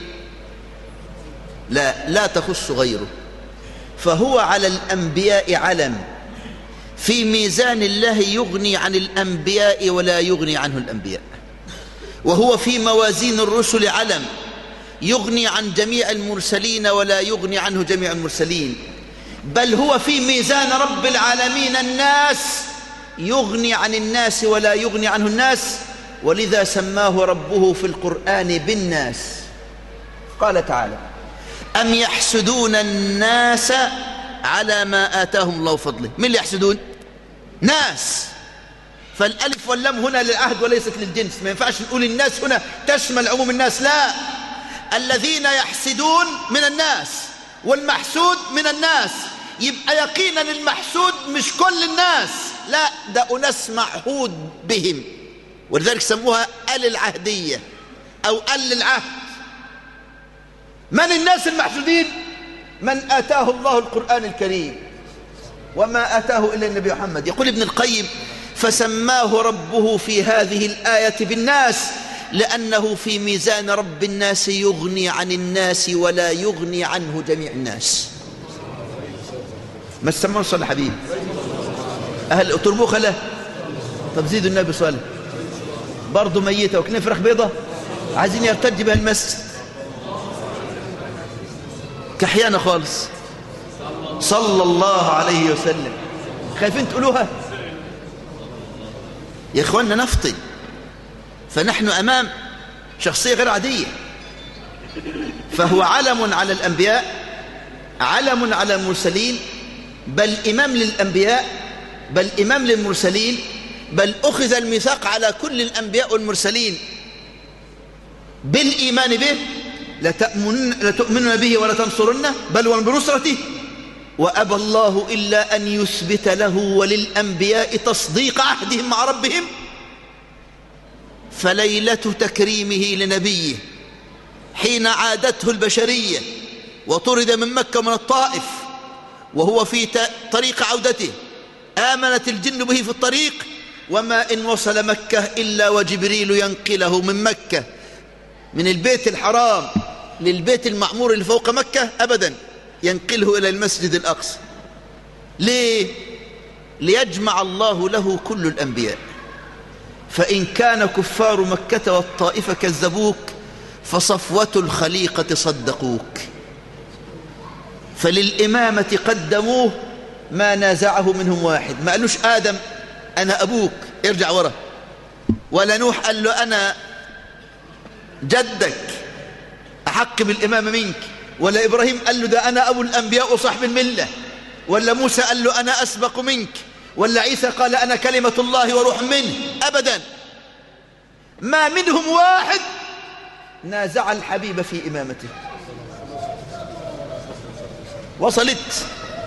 لا، لا تخص غيره. فهو على الأنبياء علم، في ميزان الله يغني عن الأنبياء ولا يغني عنه الأنبياء، وهو في موازين الرسل علم، يغني عن جميع المرسلين ولا يغني عنه جميع المرسلين، بل هو في ميزان رب العالمين الناس، يغني عن الناس ولا يغني عنه الناس، ولذا سماه ربه في القرآن بالناس. قال تعالى: أم يحسدون الناس على ما آتاهم الله فضله. من اللي يحسدون؟ ناس. فالألف واللام هنا للعهد وليست للجنس، ما ينفعش نقول الناس هنا تشمل عموم الناس، لا، الذين يحسدون من الناس والمحسود من الناس، يبقى يقينا المحسود مش كل الناس، لا، ده أناس معهود بهم، ولذلك سموها آل العهدية أو آل العهد. من الناس المحسودين؟ من آتاه الله القرآن الكريم وما آتاه إلا النبي محمد. يقول ابن القيم: فسماه ربه في هذه الآية بالناس لأنه في ميزان رب الناس يغني عن الناس ولا يغني عنه جميع الناس. ما تسمون صلى حبيب أهل أطربوخ له. طب زيدوا النبي صلى برضه ميتة وكنا فرخ بيضة عايزين يرتج بها المسجد كحيانة خالص. صلى الله عليه وسلم. خايفين تقولوها يا إخواننا؟ نفطن. فنحن أمام شخصية غير عادية. فهو علم على الأنبياء، علم على المرسلين، بل إمام للأنبياء، بل إمام للمرسلين، بل أخذ الميثاق على كل الأنبياء والمرسلين بالإيمان به. لتؤمنون به ولا تنصرنه بل وبنصرته. وأبى الله إلا أن يثبت له وللأنبياء تصديق عهدهم مع ربهم. فليلة تكريمه لنبيه حين عادته البشرية وطرد من مكة من الطائف وهو في طريق عودته، آمنت الجن به في الطريق، وما إن وصل مكة إلا وجبريل ينقله من مكة من البيت الحرام للبيت المعمور اللي فوق مكة أبدا، ينقله إلى المسجد الأقصى. ليه؟ ليجمع الله له كل الأنبياء. فإن كان كفار مكة والطائفة كذبوك فصفوة الخليقة صدقوك. فللإمامة قدموه ما نازعه منهم واحد. ما قالوش آدم أنا أبوك ارجع ورا، ولا نوح قال له أنا جدك أحق بالإمامة منك، ولا إبراهيم قال له ده أنا أبو الأنبياء وصاحب الملة، ولا موسى قال له أنا أسبق منك، ولا عيسى قال أنا كلمة الله وروح منه. أبدا، ما منهم واحد نازع الحبيب في إمامته. وصلت.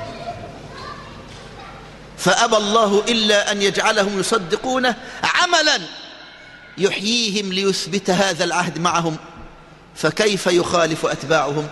فأبى الله إلا أن يجعلهم يصدقونه عملا يحييهم ليثبت هذا العهد معهم. فكيف يخالف أتباعهم؟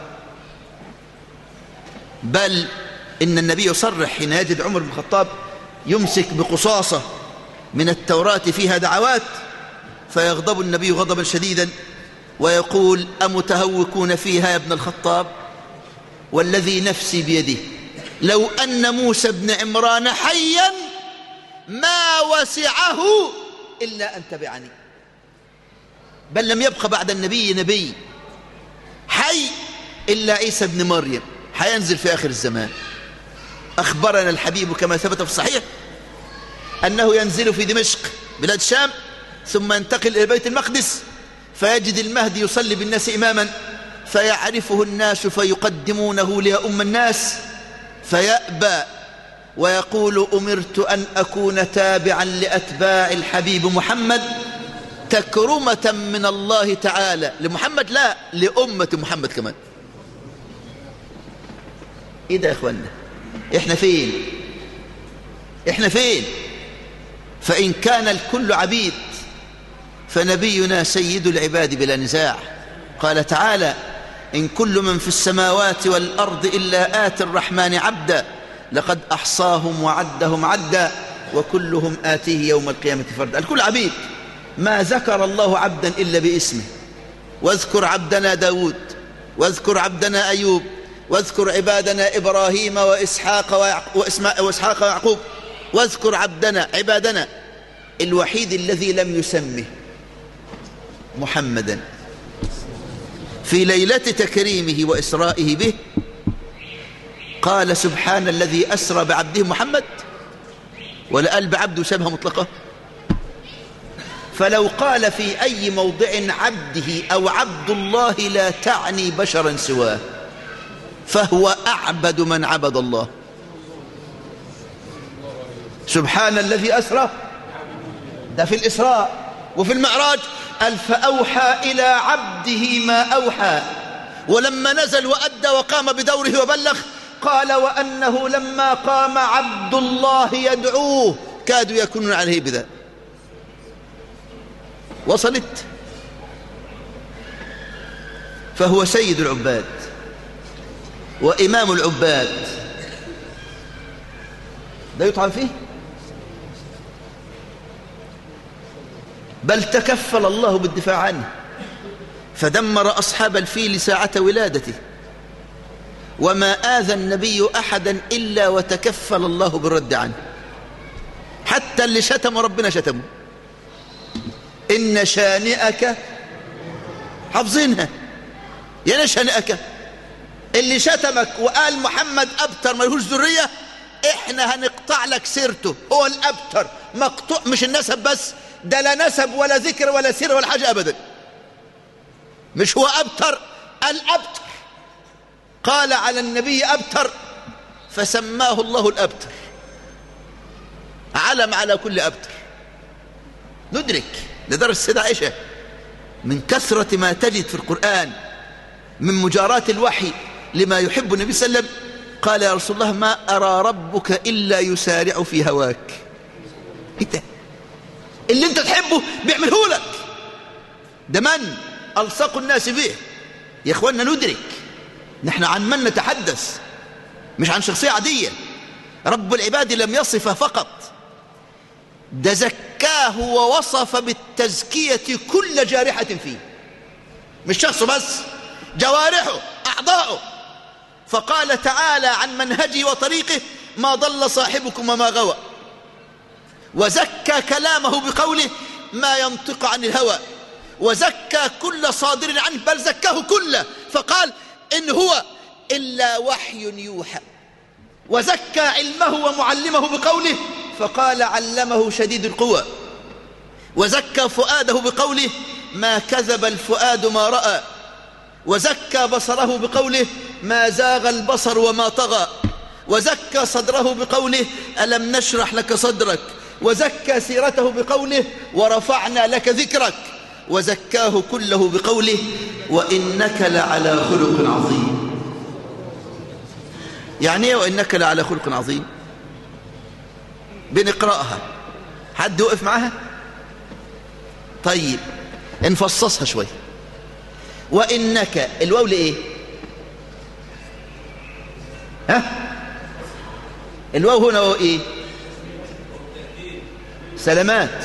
بل إن النبي يصرح حين يجد عمر بن الخطاب يمسك بقصاصة من التوراة فيها دعوات، فيغضب النبي غضبا شديدا ويقول: أمتهوكون فيها يا ابن الخطاب؟ والذي نفسي بيده لو أن موسى بن عمران حيا ما وسعه إلا أن تبعني. بل لم يبق بعد النبي نبي حي إلا عيسى بن مريم، حينزل في آخر الزمان. أخبرنا الحبيب كما ثبت في الصحيح أنه ينزل في دمشق بلاد الشام ثم ينتقل إلى بيت المقدس فيجد المهدي يصلي بالناس إماما فيعرفه الناس فيقدمونه ليؤم الناس فيأبى ويقول: أمرت أن أكون تابعا لأتباع الحبيب محمد تكرمة من الله تعالى لمحمد، لا لأمة محمد كمان. إيه ده يا إخوانا؟ إحنا فين؟ إحنا فين؟ فإن كان الكل عبيد فنبينا سيد العباد بلا نزاع. قال تعالى: إن كل من في السماوات والأرض إلا آتي الرحمن عبدا لقد أحصاهم وعدهم عدا وكلهم آتيه يوم القيامة فردا. الكل عبيد، ما ذكر الله عبدا إلا باسمه. واذكر عبدنا داود، واذكر عبدنا أيوب، واذكر عبادنا إبراهيم وإسحاق وإسحاق ويعقوب، واذكر عبدنا عبادنا. الوحيد الذي لم يسمه محمدا في ليلة تكريمه وإسرائه به قال: سبحان الذي أسرى بعبده محمد، ولا قال بعبده شبه مطلقة. فلو قال في أي موضع عبده أو عبد الله لا تعني بشرا سواه، فهو أعبد من عبد الله. سبحان الذي أسرى، ده في الإسراء. وفي المعراج قال: فأوحى إلى عبده ما أوحى. ولما نزل وأدى وقام بدوره وبلغ قال: وأنه لما قام عبد الله يدعوه كادوا يكونون عليه بذا. وصلت. فهو سيد العباد. وإمام العباد ده يطعن فيه؟ بل تكفل الله بالدفاع عنه فدمر أصحاب الفيل ساعة ولادته، وما آذى النبي أحدا إلا وتكفل الله بالرد عنه، حتى اللي شتم ربنا شتمه. إن شانئك، حافظينها، يا شانئك اللي شتمك وقال محمد أبتر ملهوش ذرية، إحنا هنقطع لك سيرته، هو الأبتر مقطوع، مش النسب بس، ده لا نسب ولا ذكر ولا سير ولا حاجة أبدا، مش هو أبتر، الأبتر قال على النبي أبتر فسماه الله الأبتر، علم على كل أبتر. ندرك لدرجة السيدة عائشة من كثرة ما تجد في القرآن من مجاراة الوحي لما يحب النبي صلى الله عليه وسلم، قال يا رسول الله ما أرى ربك إلا يسارع في هواك. إيه اللي انت تحبه بيعمله لك، ده من ألصق الناس به. يا اخوانا ندرك نحن عن من نتحدث، مش عن شخصية عادية. رب العباد لم يصفه فقط، ده زكاه ووصف بالتزكية كل جارحة فيه، مش شخصه بس، جوارحه أعضاؤه. فقال تعالى عن منهجه وطريقه ما ضل صاحبكم وما غوى، وزكى كلامه بقوله ما ينطق عن الهوى، وزكى كل صادر عنه بل زكاه كله فقال إن هو إلا وحي يوحى، وزكى علمه ومعلمه بقوله فقال علمه شديد القوى، وزكى فؤاده بقوله ما كذب الفؤاد ما رأى، وزكى بصره بقوله ما زاغ البصر وما طغى، وزكى صدره بقوله ألم نشرح لك صدرك، وزكى سيرته بقوله ورفعنا لك ذكرك، وزكاه كله بقوله وإنك لعلى خلق عظيم. يعني ايه وإنك لعلى خلق عظيم؟ بنقرأها، حد وقف معها؟ طيب نفصصها شوي. وإنك الواو لإيه؟ ها؟ الواو هنا هو إيه؟ سلامات.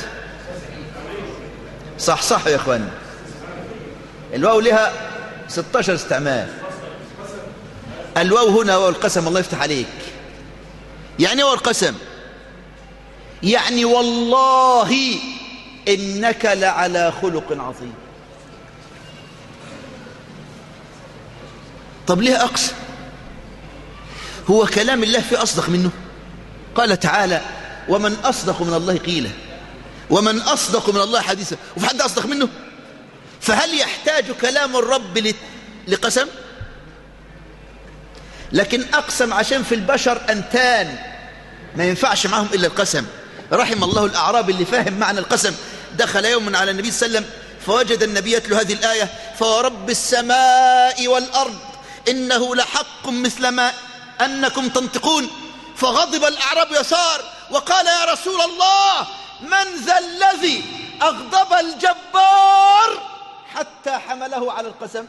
صح صح يا إخواني، الواو لها ستة عشر استعمال. الواو هنا هو القسم، الله يفتح عليك. يعني هو القسم، يعني والله إنك لعلى خلق عظيم. طب ليه أقسم؟ هو كلام الله في أصدق منه؟ قال تعالى ومن أصدق من الله قيلا ومن أصدق من الله حديثا، وفي حد أصدق منه؟ فهل يحتاج كلام الرب لقسم؟ لكن أقسم عشان في البشر أنتان ما ينفعش معهم إلا القسم. رحم الله الأعراب اللي فاهم معنى القسم. دخل يوم على النبي صلى الله عليه وسلم فوجد النبي يتلو هذه الآية فورب السماء والأرض إنه لحق مثل ما أنكم تنطقون، فغضب الأعراب يسار وقال يا رسول الله من ذا الذي أغضب الجبار حتى حمله على القسم؟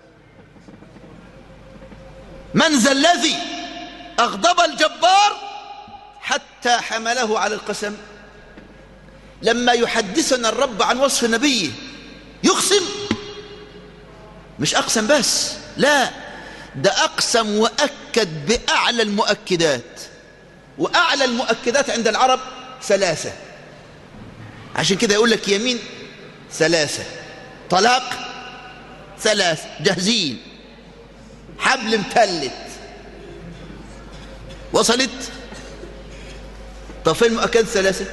من ذا الذي أغضب الجبار حتى حمله على القسم؟ لما يحدثنا الرب عن وصف نبيه يقسم، مش أقسم بس، لا ده أقسم وأكد بأعلى المؤكدات. وأعلى المؤكدات عند العرب ثلاثة، عشان كده يقول لك يمين ثلاثة، طلاق ثلاثة، جاهزين، حبل متلت، وصلت. طب فين المؤكد ثلاثة؟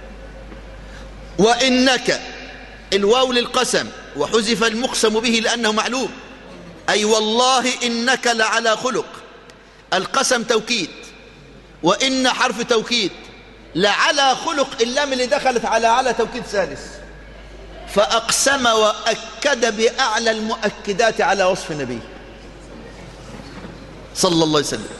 وإنك الواو للقسم وحذف المقسم به لأنه معلوم، أي والله إنك لعلى خلق. القسم توكيد، وإن حرف توكيد، لعلى خلق اللام اللي دخلت على على توكيد ثالث، فأقسم وأكد بأعلى المؤكدات على وصف النبي صلى الله عليه وسلم.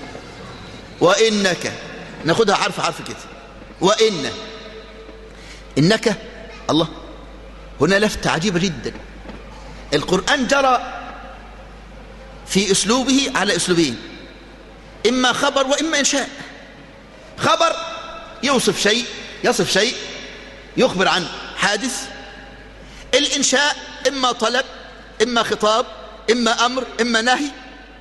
وإنك ناخدها حرف حرف كده. وإن إنك الله هنا لفتة عجيبة جدا. القرآن جرى في أسلوبه على أسلوبين، إما خبر وإما إنشاء. خبر يوصف شيء، يصف شيء، يخبر عن حادث. الإنشاء إما طلب، إما خطاب، إما أمر، إما نهي.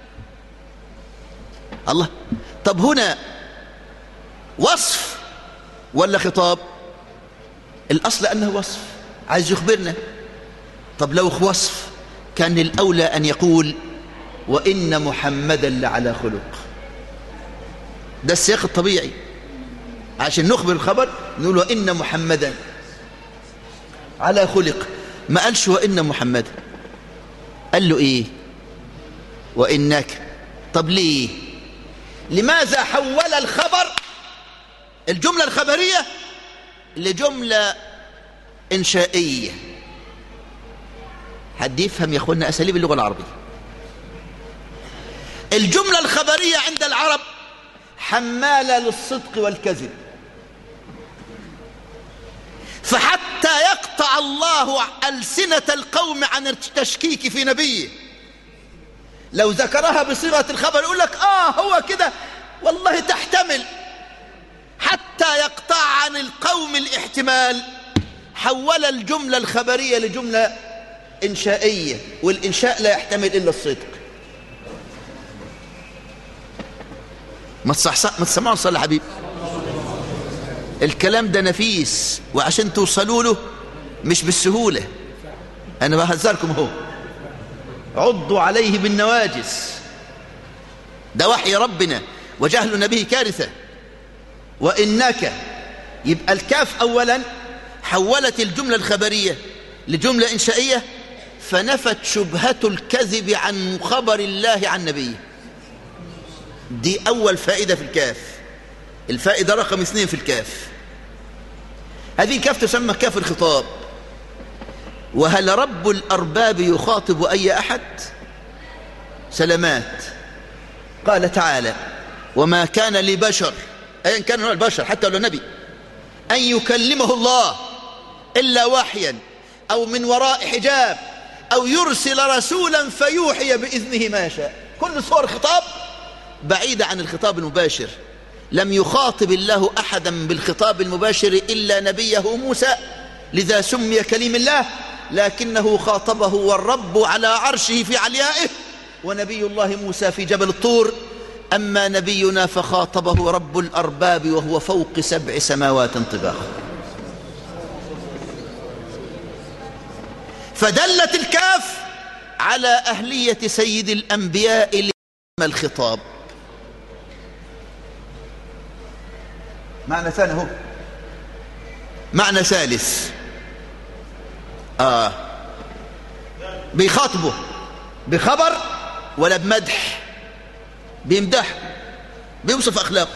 الله، طب هنا وصف ولا خطاب؟ الأصل أنه وصف، عايز يخبرنا. طب لو وصف كان الأولى أن يقول وإن محمدا لعلى خلق. ده السياق الطبيعي، عشان نخبر الخبر نقول وإن محمدا على خلق. ما قالش وإن محمدا، قال له إيه؟ وإنك. طب ليه؟ لماذا حول الخبر الجملة الخبرية لجملة إنشائية؟ حد يفهم يا أخوانا أساليب اللغة العربية؟ الجملة الخبرية عند العرب حمالة للصدق والكذب، فحتى يقطع الله ألسنة القوم عن التشكيك في نبيه، لو ذكرها بصيغة الخبر يقول لك آه هو كده والله تحتمل، حتى يقطع عن القوم الاحتمال حول الجملة الخبرية لجملة إنشائية، والإنشاء لا يحتمل إلا الصدق. ما تصحصح ما تسمعوا صلى حبيب، الكلام ده نفيس، وعشان توصلوا له مش بالسهولة. أنا بهزركم اهو، عضوا عليه بالنواجس، ده وحي ربنا وجهل به كارثة. وإنك، يبقى الكاف أولا حولت الجملة الخبرية لجملة إنشائية، فنفت شبهة الكذب عن خبر الله عن نبيه. دي أول فائدة في الكاف، الفائدة رقم اثنين في الكاف. هذه الكاف تسمى كاف الخطاب. وهل رب الأرباب يخاطب أي أحد؟ سلامات. قال تعالى وما كان لبشر، أيا كان هو البشر حتى لو نبي، أن يكلمه الله إلا وحيا أو من وراء حجاب أو يرسل رسولا فيوحي بإذنه ما يشاء. كل صور خطاب بعيدة عن الخطاب المباشر. لم يخاطب الله أحدا بالخطاب المباشر إلا نبيه موسى، لذا سمي كليم الله، لكنه خاطبه والرب على عرشه في عليائه، ونبي الله موسى في جبل الطور. أما نبينا فخاطبه رب الأرباب وهو فوق سبع سماوات طباقا. فدلت الكاف على أهلية سيد الأنبياء لما الخطاب. معنى ثاني هو معنى ثالث، آه بيخاطبه بخبر ولا بمدح؟ بيمدح، بيوصف أخلاقه.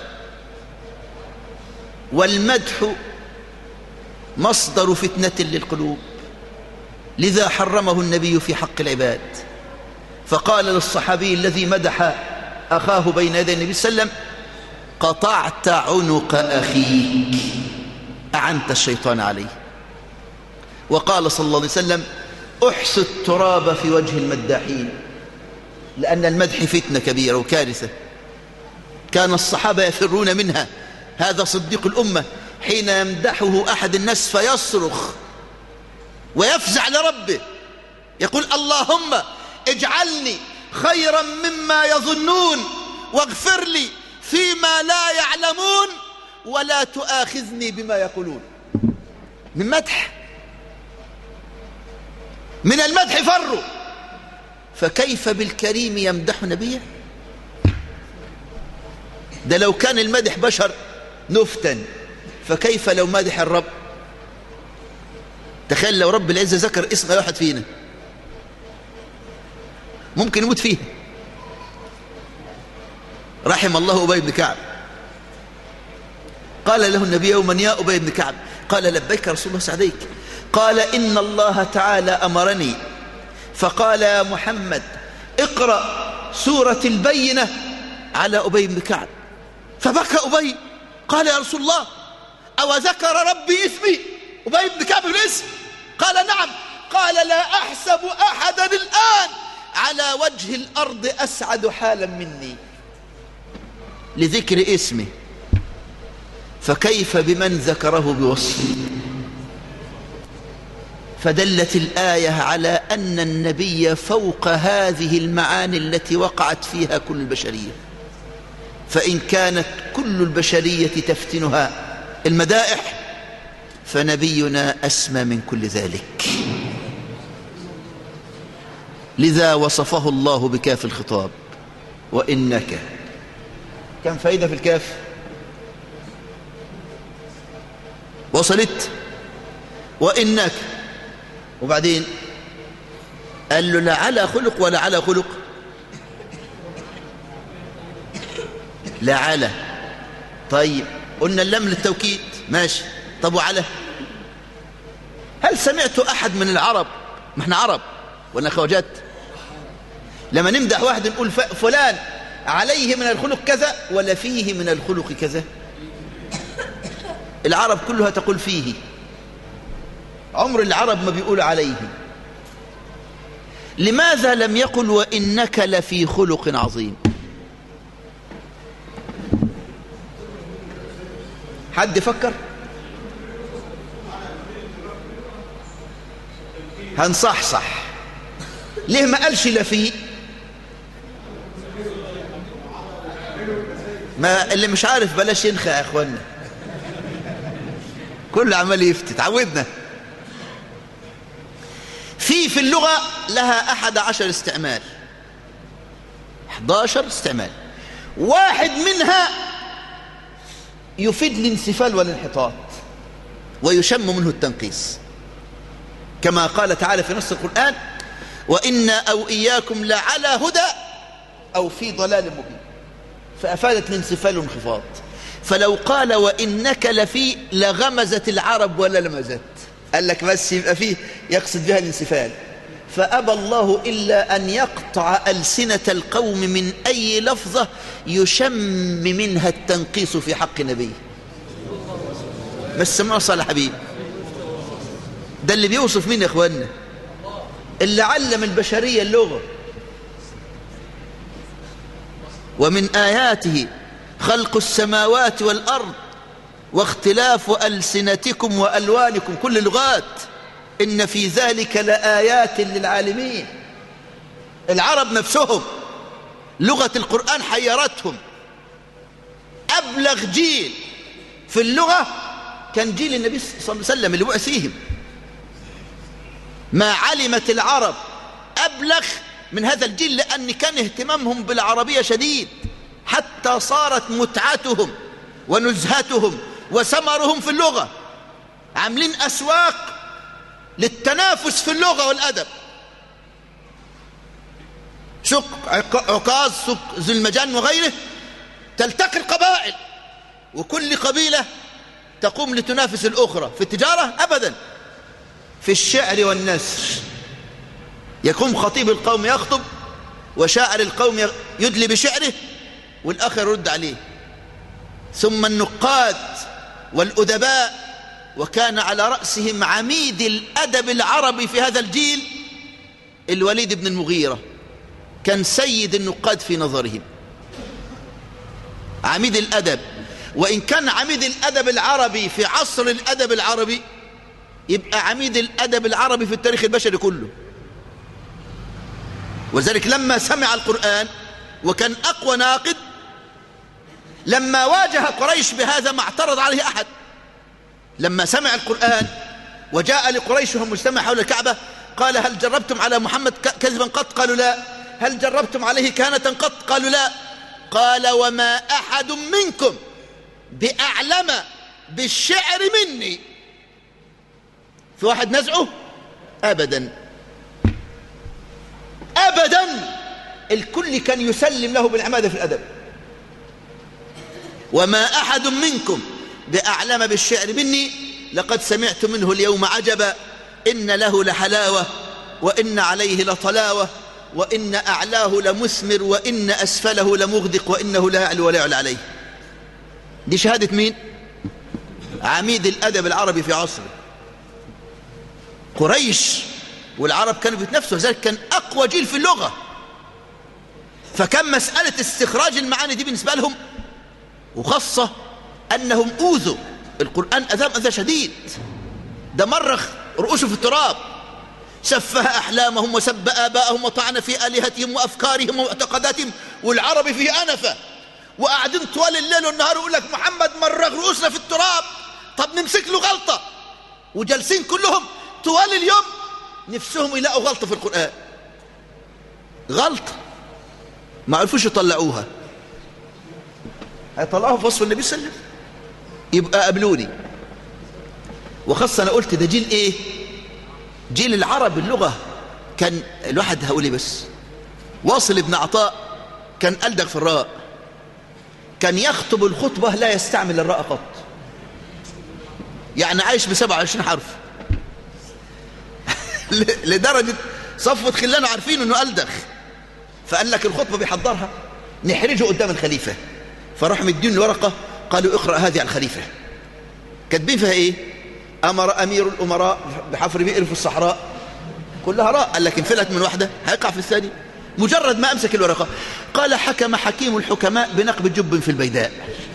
والمدح مصدر فتنة للقلوب، لذا حرمه النبي في حق العباد. فقال للصحابي الذي مدح أخاه بين يدي النبي صلى الله عليه وسلم قطعت عنق أخيك أعنت الشيطان عليه. وقال صلى الله عليه وسلم أحسوا التراب في وجه المداحين، لأن المدح فتنة كبيرة وكارثة كان الصحابة يفرون منها. هذا صديق الأمة حين يمدحه أحد الناس فيصرخ ويفزع لربه، يقول اللهم اجعلني خيرا مما يظنون واغفر لي فيما لا يعلمون ولا تؤاخذني بما يقولون. من مدح، من المدح فروا، فكيف بالكريم يمدح نبيه؟ ده لو كان المدح بشر نفتن، فكيف لو مدح الرب؟ تخيل لو رب العزة ذكر اسم واحد فينا ممكن يموت فيه. رحم الله أبي بن كعب، قال له النبي يوما يا أبي بن كعب، قال لبيك رسول الله سعديك، قال إن الله تعالى أمرني فقال يا محمد اقرأ سورة البينة على أبي بن كعب، فبكى أبي، قال يا رسول الله أو ذكر ربي اسمي؟ أبي بن كعب بالاسم؟ قال نعم. قال لا أحسب أحدا الآن على وجه الأرض أسعد حالا مني لذكر اسمه، فكيف بمن ذكره بوصفه؟ فدلت الآية على أن النبي فوق هذه المعاني التي وقعت فيها كل البشرية. فإن كانت كل البشرية تفتنها المدائح، فنبينا أسمى من كل ذلك. لذا وصفه الله بكاف الخطاب، وإنك. كم فائدة في الكاف؟ وصلت؟ وإنك. وبعدين قال له لا على خلق ولا على خلق، لا على. طيب قلنا اللام للتوكيد ماشي، طب وعلى؟ هل سمعت أحد من العرب، ما احنا عرب ولا خواجات، لما نمدح واحد نقول فلان عليه من الخلق كذا ولا فيه من الخلق كذا؟ العرب كلها تقول فيه، عمر العرب ما بيقول عليه. لماذا لم يقل وإنك لفي خلق عظيم؟ حد فكر؟ هنصحصح. ليه ما قالش لفي؟ ما اللي مش عارف بلاش ينخى يا اخوانا، كل عمال يفتي، تعودنا. في في اللغة لها أحد عشر استعمال، أحد عشر استعمال، واحد منها يفيد الانسفال والانحطاط ويشم منه التنقيص، كما قال تعالى في نص القرآن: وإنا أو إياكم لعلى هدى أو في ضلال مبين، فأفادت الانسفال والانخفاض. فلو قال وإنك لفي لغمزت العرب ولا لمزت، قال لك بس يبقى فيه يقصد بها الانسفال، فأبى الله إلا أن يقطع ألسنة القوم من أي لفظة يشم منها التنقيص في حق نبيه. بس ما وصل حبيب، ده اللي بيوصف مين يا اخوانا؟ اللي علم البشرية اللغة. ومن آياته خلق السماوات والأرض واختلاف ألسنتكم وألوانكم، كل اللغات، إن في ذلك لآيات للعالمين. العرب نفسهم لغة القرآن حيرتهم. أبلغ جيل في اللغة كان جيل النبي صلى الله عليه وسلم اللي بعث فيهم. ما علمت العرب أبلغ من هذا الجيل، لأن كان اهتمامهم بالعربية شديد، حتى صارت متعتهم ونزهتهم وسمرهم في اللغة، عاملين أسواق للتنافس في اللغة والأدب. سوق عكاظ، سوق ذو المجان وغيره، تلتقي القبائل وكل قبيلة تقوم لتنافس الأخرى. في التجارة أبدا، في الشعر والنثر يقوم خطيب القوم يخطب وشاعر القوم يدلي بشعره والآخر يرد عليه، ثم النقاد والأدباء. وكان على رأسهم عميد الأدب العربي في هذا الجيل الوليد بن المغيرة، كان سيد النقاد في نظرهم، عميد الأدب. وإن كان عميد الأدب العربي في عصر الأدب العربي، يبقى عميد الأدب العربي في التاريخ البشري كله. وذلك لما سمع القرآن وكان أقوى ناقد، لما واجه قريش بهذا ما اعترض عليه أحد. لما سمع القرآن وجاء لقريش وهم مجتمع حول الكعبة قال: هل جربتم على محمد كذبا قط؟ قالوا لا. هل جربتم عليه كهنة قط؟ قالوا لا. قال: وما أحد منكم بأعلم بالشعر مني. في واحد نزعه؟ أبدا أبدا، الكل كان يسلم له بالعمادة في الأدب. وما أحد منكم بأعلم بالشعر مني، لقد سمعت منه اليوم عجبا، إن له لحلاوة وإن عليه لطلاوة وإن أعلاه لمثمر وإن أسفله لمغدق وإنه لا يعلو ولا يعلى عليه. دي شهادة مين؟ عميد الأدب العربي في عصره. قريش والعرب كانوا بيتنافسوا، لذلك كان أقوى جيل في اللغة. فكان مسألة استخراج المعاني دي بالنسبة لهم، وخاصة أنهم أوذوا. القرآن أذاهم أذى شديد، ده مرخ رؤوسه في التراب، سفه أحلامهم وسب آباءهم وطعن في آلهتهم وأفكارهم ومعتقداتهم، والعربي فيه أنفة، وقاعدين طوال الليل والنهار يقول لك محمد مرغ رؤوسنا في التراب، طب نمسك له غلطة، وجالسين كلهم طوال اليوم نفسهم يلاقوا غلطة في القرآن، غلطة ما عرفوش يطلعوها، هيطلعوها في وصف النبي صلى الله عليه وسلم. يبقى قابلوني. وخاصة أنا قلت ده جيل إيه؟ جيل العرب. اللغة كان الواحد هقولي بس واصل بن عطاء كان ألدغ في الراء، كان يخطب الخطبة لا يستعمل الراء قط، يعني عايش بسبعة وعشرين حرف لدرجة صفوة خلانه عارفين انه ألدغ. فقال لك الخطبة بيحضرها نحرجه قدام الخليفة، فراح مدين الورقة قالوا اقرأ هذه على الخليفة. كاتبين فيها ايه؟ امر امير الامراء بحفر بئر في الصحراء، كلها راء. قال لك انفلت من واحدة هيقع في الثاني. مجرد ما امسك الورقة قال حكم حكيم الحكماء بنقب جب في البيداء.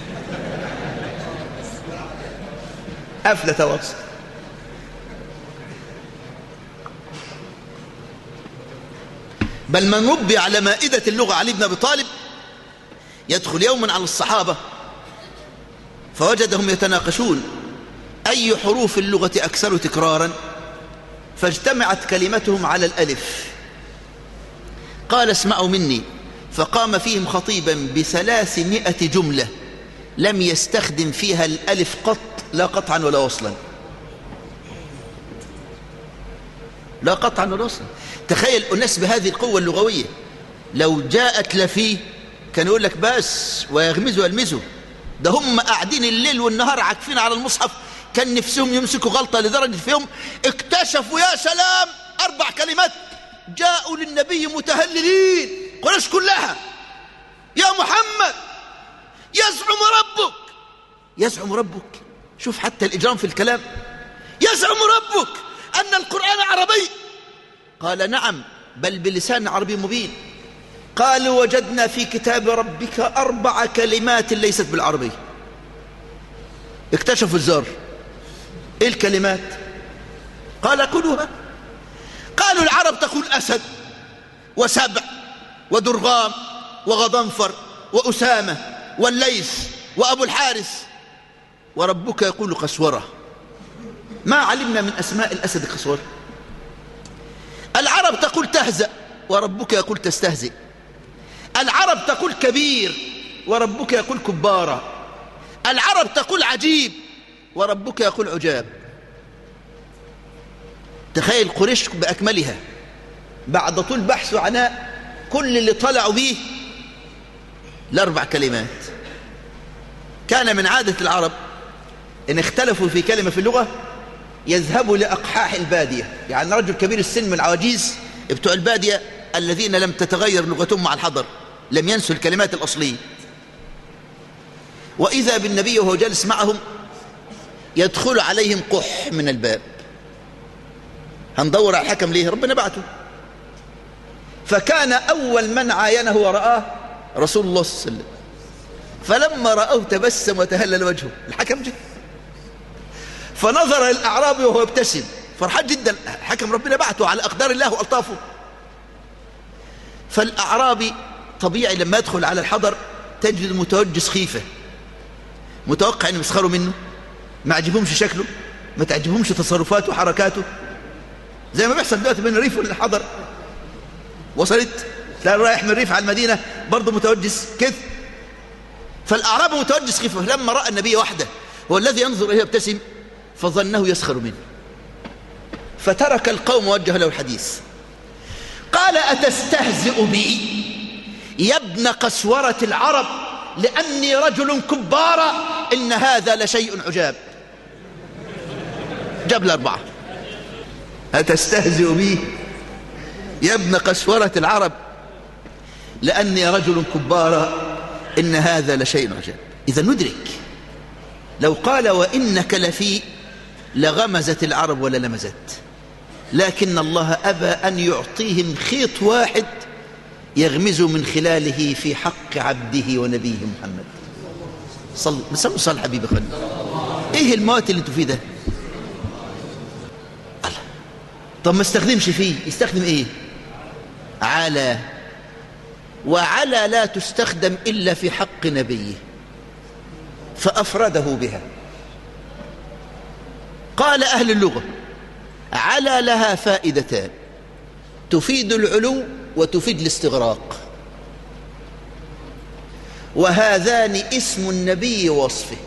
أفلت وصل. بل من ربي على مائدة اللغة علي بن أبي طالب يدخل يوما على الصحابة فوجدهم يتناقشون أي حروف اللغة أكثر تكرارا، فاجتمعت كلمتهم على الألف. قال اسمعوا مني، فقام فيهم خطيبا بثلاثمائة جملة لم يستخدم فيها الألف قط، لا قطعا ولا وصلا، لا قطعا ولا وصلا. تخيل أناس بهذه القوة اللغوية لو جاءت لفيه كان يقول لك بس ويغمزوا ويلمزوا. ده هم قاعدين الليل والنهار عاكفين على المصحف، كان نفسهم يمسكوا غلطة لدرجة فيهم اكتشفوا يا سلام أربع كلمات جاءوا للنبي متهللين قريش كلها: يا محمد يزعم ربك، يزعم ربك، شوف حتى الإجرام في الكلام، يزعم ربك أن القرآن عربي. قال نعم بل بلسان عربي مبين. قالوا وجدنا في كتاب ربك أربع كلمات ليست بالعربي. اكتشفوا الزر، ايه الكلمات؟ قال قولوها. قالوا العرب تقول أسد وسبع ودرغام وغضنفر وأسامة والليث وأبو الحارث، وربك يقول قسورة. ما علمنا من أسماء الأسد قسورة. العرب تقول تهزأ وربك يقول تستهزئ. العرب تقول كبير وربك يقول كبارة. العرب تقول عجيب وربك يقول عجاب. تخيل قريش بأكملها بعد طول بحث وعناء كل اللي طلعوا به الأربع كلمات. كان من عادة العرب إن اختلفوا في كلمة في اللغة يذهبوا لأقحاح البادية، يعني رجل كبير السن من العواجيز بتوع البادية الذين لم تتغير لغتهم مع الحضر، لم ينسوا الكلمات الأصلية. وإذا بالنبي وهو جالس معهم يدخل عليهم قح من الباب. هندور على الحكم ليه؟ ربنا بعته. فكان أول من عاينه ورآه رسول الله صلى الله عليه وسلم، فلما رأوه تبسم وتهلل وجهه. الحكم جه فنظر الأعرابي وهو يبتسم فرحان جدا، حكم ربنا بعته على أقدار الله وألطافه. فالأعرابي طبيعي لما يدخل على الحضر تجد المتوجس خيفة، متوقع أن يسخروا منه، ما عجبهمش شكله، ما تعجبهمش تصرفاته وحركاته، زي ما بيحصل دلوقتي بين الريف والحضر. وصلت تلاقي رايح من الريف على المدينة برضه متوجس كذا. فالأعرابي متوجس خيفة، لما رأى النبي وحده هو الذي ينظر إليه يبتسم فظنه يسخر منه، فترك القوم ووجه له الحديث. قال أتستهزئ بي يا ابن قسورة العرب لأني رجل كبارة؟ إن هذا لشيء عجاب. جاب الأربعة. أتستهزئ بي يا ابن قسورة العرب لأني رجل كبارة إن هذا لشيء عجاب. إذا ندرك لو قال وإنك لفي لغمزت العرب ولا لمزت. لكن الله أبى أن يعطيهم خيط واحد يغمزوا من خلاله في حق عبده ونبيه محمد. صل بسموا صل حبيبي خلنا. ايه الموت اللي انتوا فيه ده؟ الله. طب ما استخدمش فيه، يستخدم ايه؟ على. وعلى لا تستخدم إلا في حق نبيه فأفرده بها. قال أهل اللغة: على لها فائدتان، تفيد العلو وتفيد الاستغراق، وهذان اسم النبي ووصفه.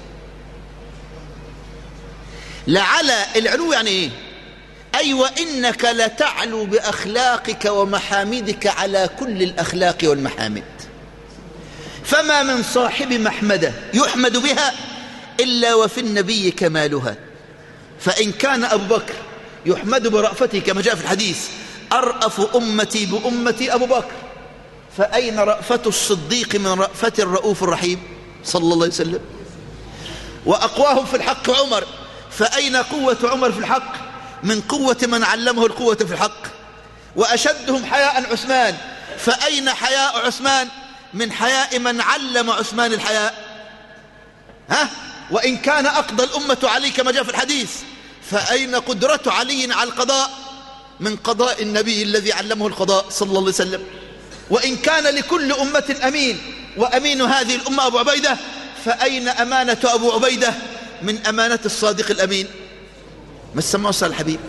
لعلى العلو يعني ايه؟ أي وإنك لتعلو بأخلاقك ومحامدك على كل الأخلاق والمحامد، فما من صاحب محمدة يحمد بها إلا وفي النبي كمالها. فإن كان أبو بكر يحمد برأفته كما جاء في الحديث: أرأف أمتي بأمتي أبو بكر، فأين رأفة الصديق من رأفة الرؤوف الرحيم صلى الله عليه وسلم؟ وأقواهم في الحق عمر، فأين قوة عمر في الحق من قوة من علمه القوة في الحق؟ وأشدهم حياء عثمان، فأين حياء عثمان من حياء من علم عثمان الحياء؟ ها؟ وإن كان أقضى الأمة علي كما جاء في الحديث، فأين قدرة علي على القضاء من قضاء النبي الذي علمه القضاء صلى الله عليه وسلم؟ وإن كان لكل أمة أمين، وأمين هذه الأمة أبو عبيدة، فأين أمانة أبو عبيدة من أمانة الصادق الأمين؟ ما السماء وصل الحبيب.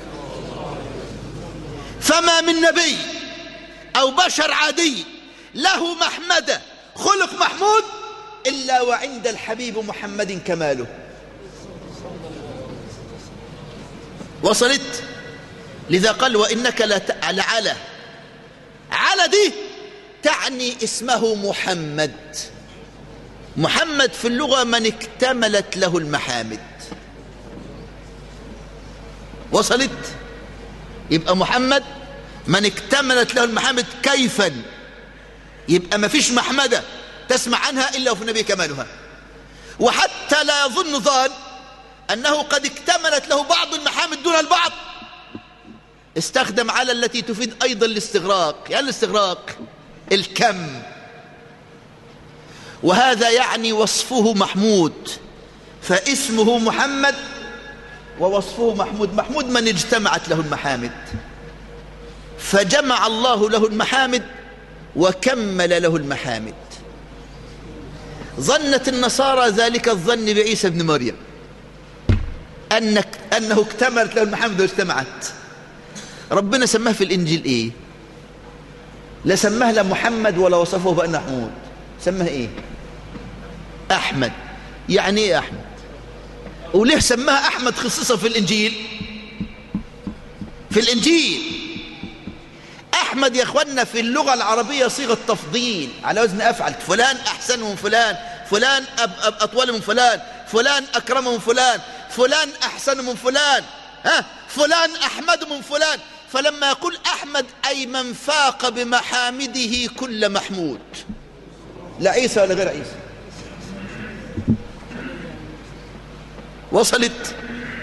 فما من نبي أو بشر عادي له محمدة خلق محمود إلا وعند الحبيب محمد كماله. وصلت؟ لذا قال: وإنك لعلى. على دي تعني اسمه محمد. محمد في اللغة من اكتملت له المحامد. وصلت؟ يبقى محمد من اكتملت له المحامد. كيفا؟ يبقى ما فيش محمدة تسمع عنها إلا وفي النبي كمالها. وحتى لا يظن ظان أنه قد اكتملت له بعض المحامد دون البعض، استخدم على التي تفيد أيضا الاستغراق. يعني الاستغراق الكم، وهذا يعني وصفه محمود، فاسمه محمد ووصفه محمود. محمود من اجتمعت له المحامد، فجمع الله له المحامد وكمل له المحامد. ظنت النصارى ذلك الظن بعيسى بن مريم أنك أنه اكتملت له المحامد واجتمعت. ربنا سماه في الإنجيل إيه؟ لا سماه لا محمد ولا وصفه بأنه محمود، سماه إيه؟ أحمد. يعني إيه أحمد؟ وليه سماها أحمد خصيصا في الإنجيل؟ في الإنجيل أحمد يا أخوانا في اللغة العربية صيغة تفضيل على وزن أفعل. فلان أحسن من فلان، فلان أب أب أطول من فلان، فلان أكرم من فلان، فلان أحسن من فلان، ها فلان أحمد من فلان. فلما يقول أحمد أي من فاق بمحامده كل محمود، لا عيسى ولا غير عيسى. وصلت؟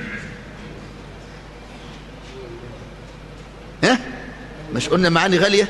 ها مش قلنا معاني غالية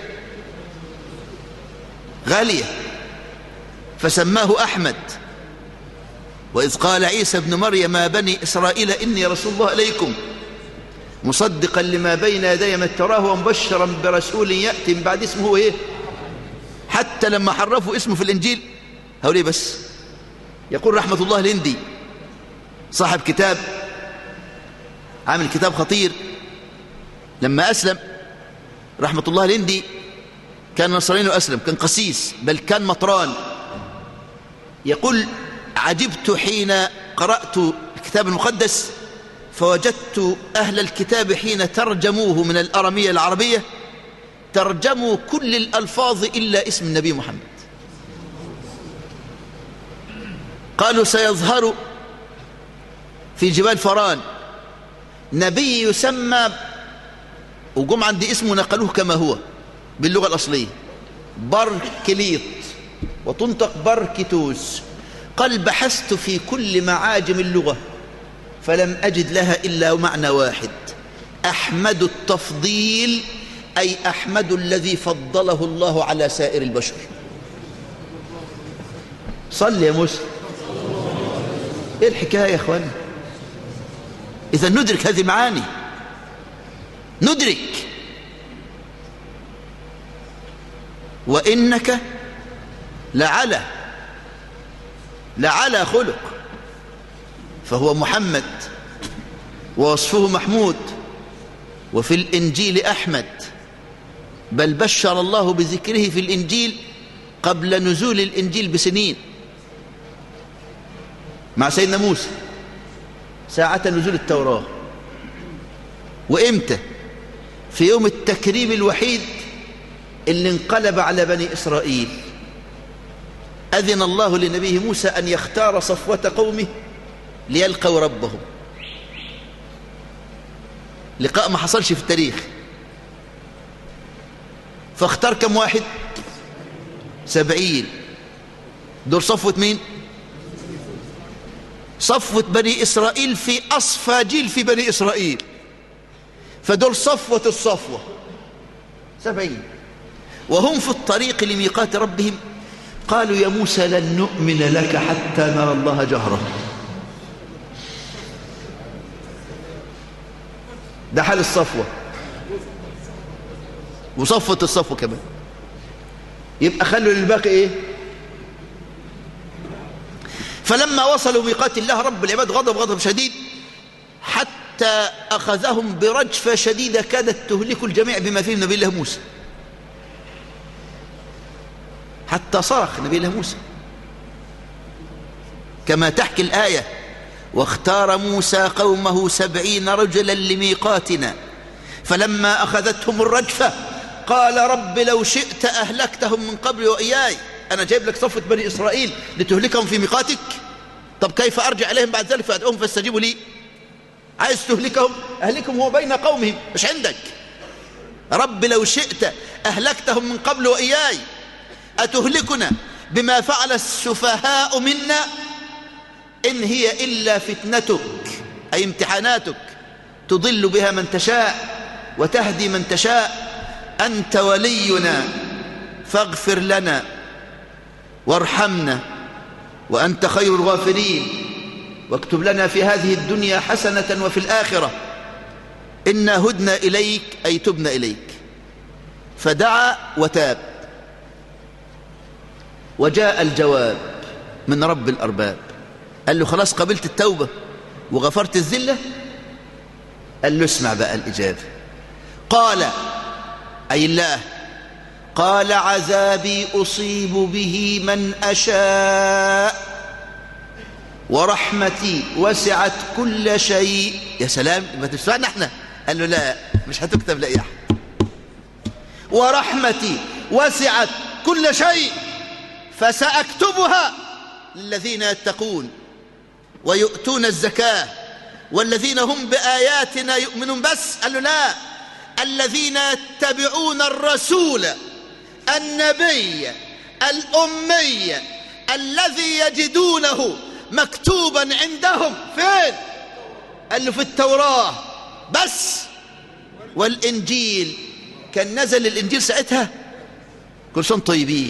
غالية؟ فسماه أحمد. وإذ قال عيسى ابن مريم يا بني إسرائيل إني رسول الله إليكم مصدقا لما بين يدي من التوراة ومبشرا برسول يأتي من بعد اسمه إيه؟ حتى لما حرفوا اسمه في الإنجيل هؤلاء بس. يقول رحمة الله الهندي صاحب كتاب، عامل كتاب خطير، لما أسلم رحمة الله الهندي كان نصراني وأسلم، كان قسيس بل كان مطران. يقول عجبت حين قرأت الكتاب المقدس فوجدت أهل الكتاب حين ترجموه من الأرامية العربية ترجموا كل الألفاظ إلا اسم النبي محمد. قالوا سيظهر في جبال فران نبي يسمى، وقم عندي اسمه نقلوه كما هو باللغة الأصلية بركليط وتنطق بركتوس. قال بحثت في كل معاجم اللغة فلم أجد لها إلا معنى واحد، أحمد التفضيل، أي أحمد الذي فضله الله على سائر البشر. صل يا مسلم. إيه الحكاية يا إخواني؟ إذا ندرك هذه المعاني، ندرك. وإنك لعلى لعلى خلق، فهو محمد ووصفه محمود، وفي الإنجيل أحمد، بل بشر الله بذكره في الإنجيل قبل نزول الإنجيل بسنين مع سيدنا موسى ساعة نزول التوراة. وإمتى؟ في يوم التكريم الوحيد اللي انقلب على بني إسرائيل. أذن الله لنبيه موسى أن يختار صفوة قومه ليلقوا ربهم، لقاء ما حصلش في التاريخ. فاختار كم واحد؟ سبعين. دول صفوة مين؟ صفوة بني إسرائيل في أصفى جيل في بني إسرائيل، فدول صفوة الصفوة سبعين. وهم في الطريق لميقات ربهم قالوا يا موسى لن نؤمن لك حتى نرى الله جهرة. ده حال الصفوة وصفوة الصفوة كمان. يبقى خلوا للباقي ايه؟ فلما وصلوا ميقات الله رب العباد غضب غضب شديد حتى أخذهم برجفة شديدة كادت تهلك الجميع بما فيهم نبي الله موسى، حتى صرخ نبي الله موسى كما تحكي الآية: واختار موسى قومه سبعين رجلا لميقاتنا فلما أخذتهم الرجفة قال رب لو شئت أهلكتهم من قبل وإياي. أنا جايب لك صفوة بني إسرائيل لتهلكهم في ميقاتك، طب كيف أرجع إليهم بعد ذلك فأدعوهم فاستجيبوا لي؟ عايز تهلكهم؟ أهلكهم هو بين قومهم مش عندك. رب لو شئت أهلكتهم من قبل وإياي أتهلكنا بما فعل السفهاء منا إن هي إلا فتنتك، أي امتحاناتك، تضل بها من تشاء وتهدي من تشاء، أنت ولينا فاغفر لنا وارحمنا وأنت خير الغافرين، واكتب لنا في هذه الدنيا حسنة وفي الآخرة إنا هدنا إليك أي تبنا إليك. فدعا وتاب، وجاء الجواب من رب الأرباب. قال له خلاص قبلت التوبة وغفرت الذلة؟ قال له اسمع بقى الإجابة. قال أي الله قال عذابي أصيب به من أشاء ورحمتي وسعت كل شيء. يا سلام، ما تسمعنا احنا. قال له لا مش هتكتب لأي أحد. ورحمتي وسعت كل شيء فسأكتبها للذين يتقون ويؤتون الزكاة والذين هم بآياتنا يؤمنون. بس قال له لا، الذين يتبعون الرسول النبي الأمي الذي يجدونه مكتوبا عندهم فين؟ قال له في التوراة بس. والإنجيل كان نزل الإنجيل ساعتها. كل سنة طيبين.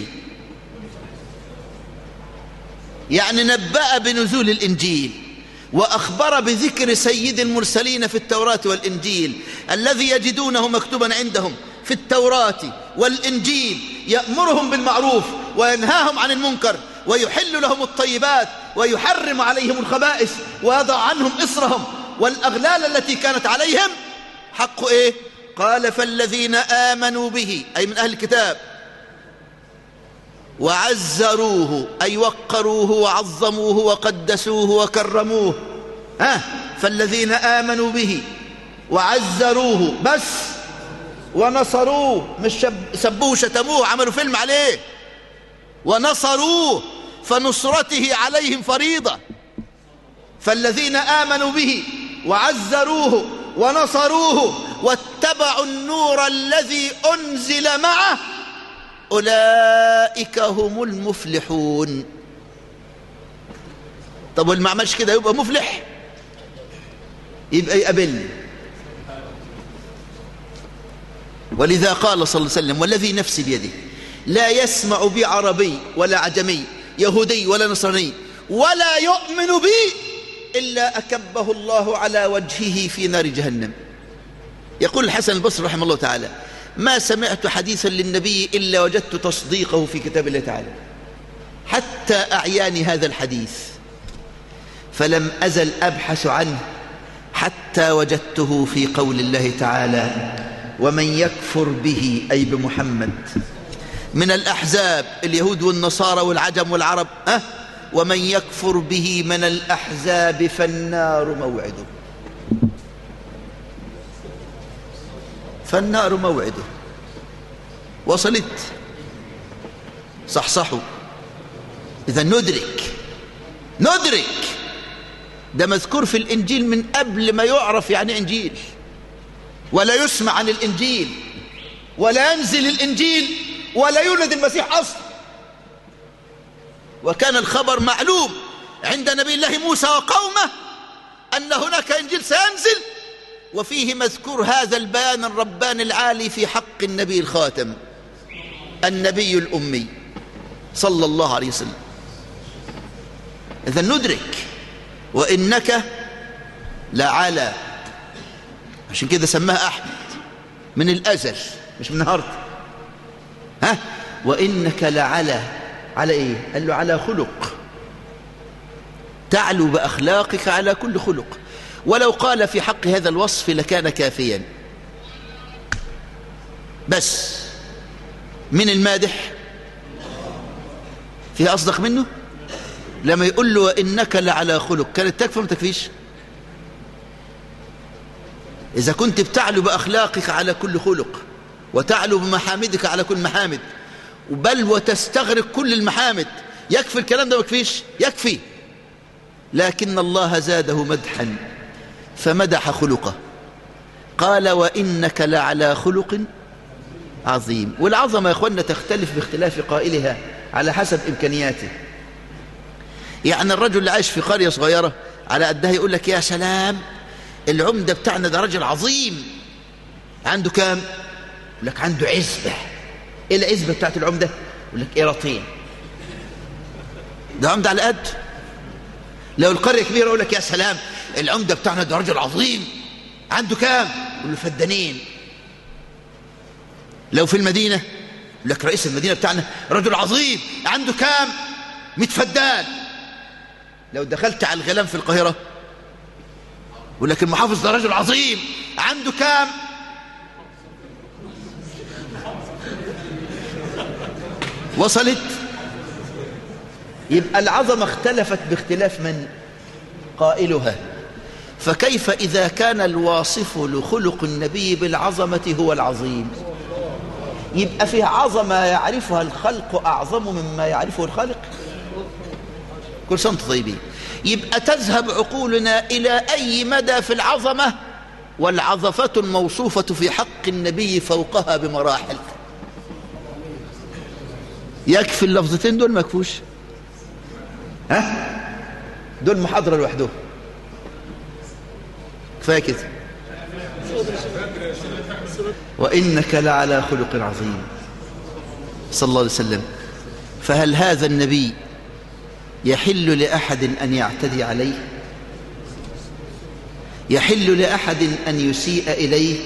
يعني نبأ بنزول الإنجيل وأخبر بذكر سيد المرسلين في التوراة والإنجيل الذي يجدونه مكتوبا عندهم في التوراة والإنجيل، يأمرهم بالمعروف وينهاهم عن المنكر ويحل لهم الطيبات ويحرم عليهم الخبائث ويضع عنهم إصرهم والأغلال التي كانت عليهم. حق إيه؟ قال فالذين آمنوا به أي من أهل الكتاب وعزروه أي وقروه وعظموه وقدسوه وكرموه. ها فالذين آمنوا به وعزروه بس، ونصروه، مش سبوه شتموه عملوا فيلم عليه، ونصروه فنصرته عليهم فريضة. فالذين آمنوا به وعزروه ونصروه واتبعوا النور الذي أنزل معه أولئك هم المفلحون. طب واللي ما عملش كده يبقى مفلح؟ يبقى يقابلني ولذا قال صلى الله عليه وسلم والذي نفسي بيده لا يسمع بي عربي ولا عجمي يهودي ولا نصراني ولا يؤمن بي إلا أكبه الله على وجهه في نار جهنم. يقول الحسن البصري رحمه الله تعالى ما سمعت حديثا للنبي إلا وجدت تصديقه في كتاب الله تعالى حتى أعياني هذا الحديث، فلم أزل أبحث عنه حتى وجدته في قول الله تعالى ومن يكفر به أي بمحمد من الأحزاب اليهود والنصارى والعجم والعرب أه؟ ومن يكفر به من الأحزاب فالنار موعده، فالنار موعده. وصلت؟ صحصحوا. إذا ندرك ندرك ده مذكور في الإنجيل من قبل ما يعرف يعني إنجيل، ولا يسمع عن الإنجيل، ولا ينزل الإنجيل، ولا يولد المسيح أصلا. وكان الخبر معلوم عند نبي الله موسى وقومه أن هناك إنجيل سينزل، وفيه مذكور هذا البيان الرباني العالي في حق النبي الخاتم النبي الأمي صلى الله عليه وسلم. إذا ندرك وإنك لعلى، عشان كده سماها أحمد من الأزل مش من النهارده. ها وإنك لعلى على إيه؟ قال له على خلق، تعلو بأخلاقك على كل خلق. ولو قال في حق هذا الوصف لكان كافيا. بس من المادح فيها أصدق منه؟ لما يقول له وإنك لعلى خلق كانت تكفي ما تكفيش؟ إذا كنت بتعلو بأخلاقك على كل خلق وتعلو بمحامدك على كل محامد بل وتستغرق كل المحامد، يكفي الكلام ده ما يكفيش؟ يكفي. لكن الله زاده مدحا فمدح خلقه، قال وإنك لعلى خلق عظيم. والعظمة يا أخوانا تختلف باختلاف قائلها على حسب إمكانياته. يعني الرجل اللي عايش في قرية صغيرة على قدها يقول لك يا سلام العمدة بتاعنا ده رجل عظيم، عنده كام؟ يقول لك عنده عزبة. ايه العزبة بتاعت العمدة؟ يقول لك قيراطين. ده عمدة على قد. لو القرية كبيرة يقول لك يا سلام العمدة بتاعنا ده رجل عظيم، عنده كام؟ يقول له فدانين. لو في المدينة يقول لك رئيس المدينة بتاعنا رجل عظيم، عنده كام؟ مئة فدان. لو دخلت على الغلام في القاهرة يقول لك المحافظ ده رجل عظيم، عنده كام؟ وصلت؟ يبقى العظمة اختلفت باختلاف من قائلها. فكيف إذا كان الواصف لخلق النبي بالعظمة هو العظيم؟ يبقى فيه عظمة يعرفها الخلق أعظم مما يعرفه الخالق. كل سنة طيبين. يبقى تذهب عقولنا إلى أي مدى في العظمة، والعظفة الموصوفة في حق النبي فوقها بمراحل. يكفي اللفظتين دول ما يكفوش؟ ها دول محاضرة لوحدهم كفاية كده. وإنك لعلى خلق عظيم صلى الله عليه وسلم. فهل هذا النبي يحل لأحد أن يعتدي عليه؟ يحل لأحد أن يسيء إليه؟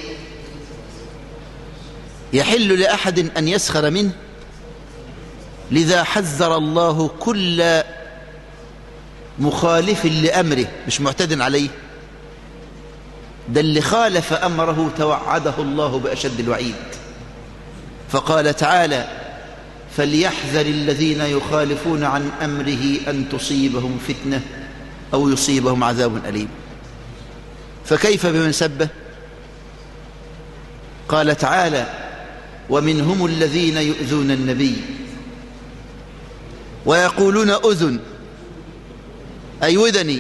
يحل لأحد أن يسخر منه؟ لذا حذر الله كل مخالف لأمره، مش معتد عليه. ده اللي خالف أمره توعده الله بأشد الوعيد. فقال تعالى فليحذر الذين يخالفون عن أمره أن تصيبهم فتنة أو يصيبهم عذاب أليم. فكيف بمن سبه؟ قال تعالى ومنهم الذين يؤذون النبي ويقولون أذن أي وذني.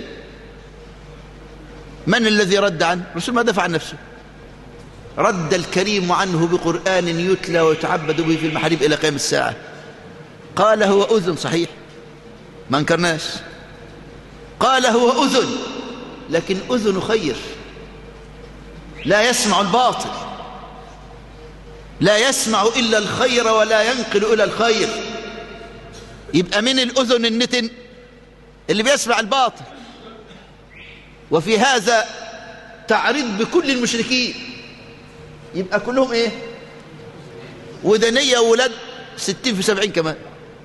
من الذي رد عنه؟ الرسول ما دفع عن نفسه، رد الكريم عنه بقرآن يتلى ويتعبد به في المحاريب إلى قيام الساعة. قال هو أذن صحيح ما انكرناش، قال هو أذن، لكن أذن خير لا يسمع الباطل. لا يسمع إلا الخير ولا ينقل إلى الخير. يبقى من الأذن النتن اللي بيسمع الباطل. وفي هذا تعريض بكل المشركين، يبقى كلهم ايه؟ ودنية وولاد ستين في سبعين كمان.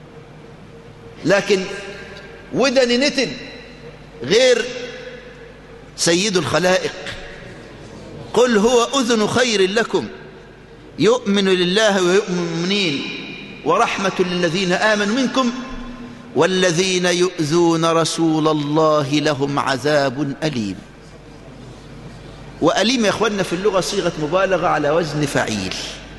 لكن ودن نتن غير سيد الخلائق. قل هو أذن خير لكم يؤمن لله ويؤمن المؤمنين ورحمة للذين آمنوا منكم والذين يؤذون رسول الله لهم عذاب أليم. وأليم يا أخوانا في اللغة صيغة مبالغة على وزن فعيل،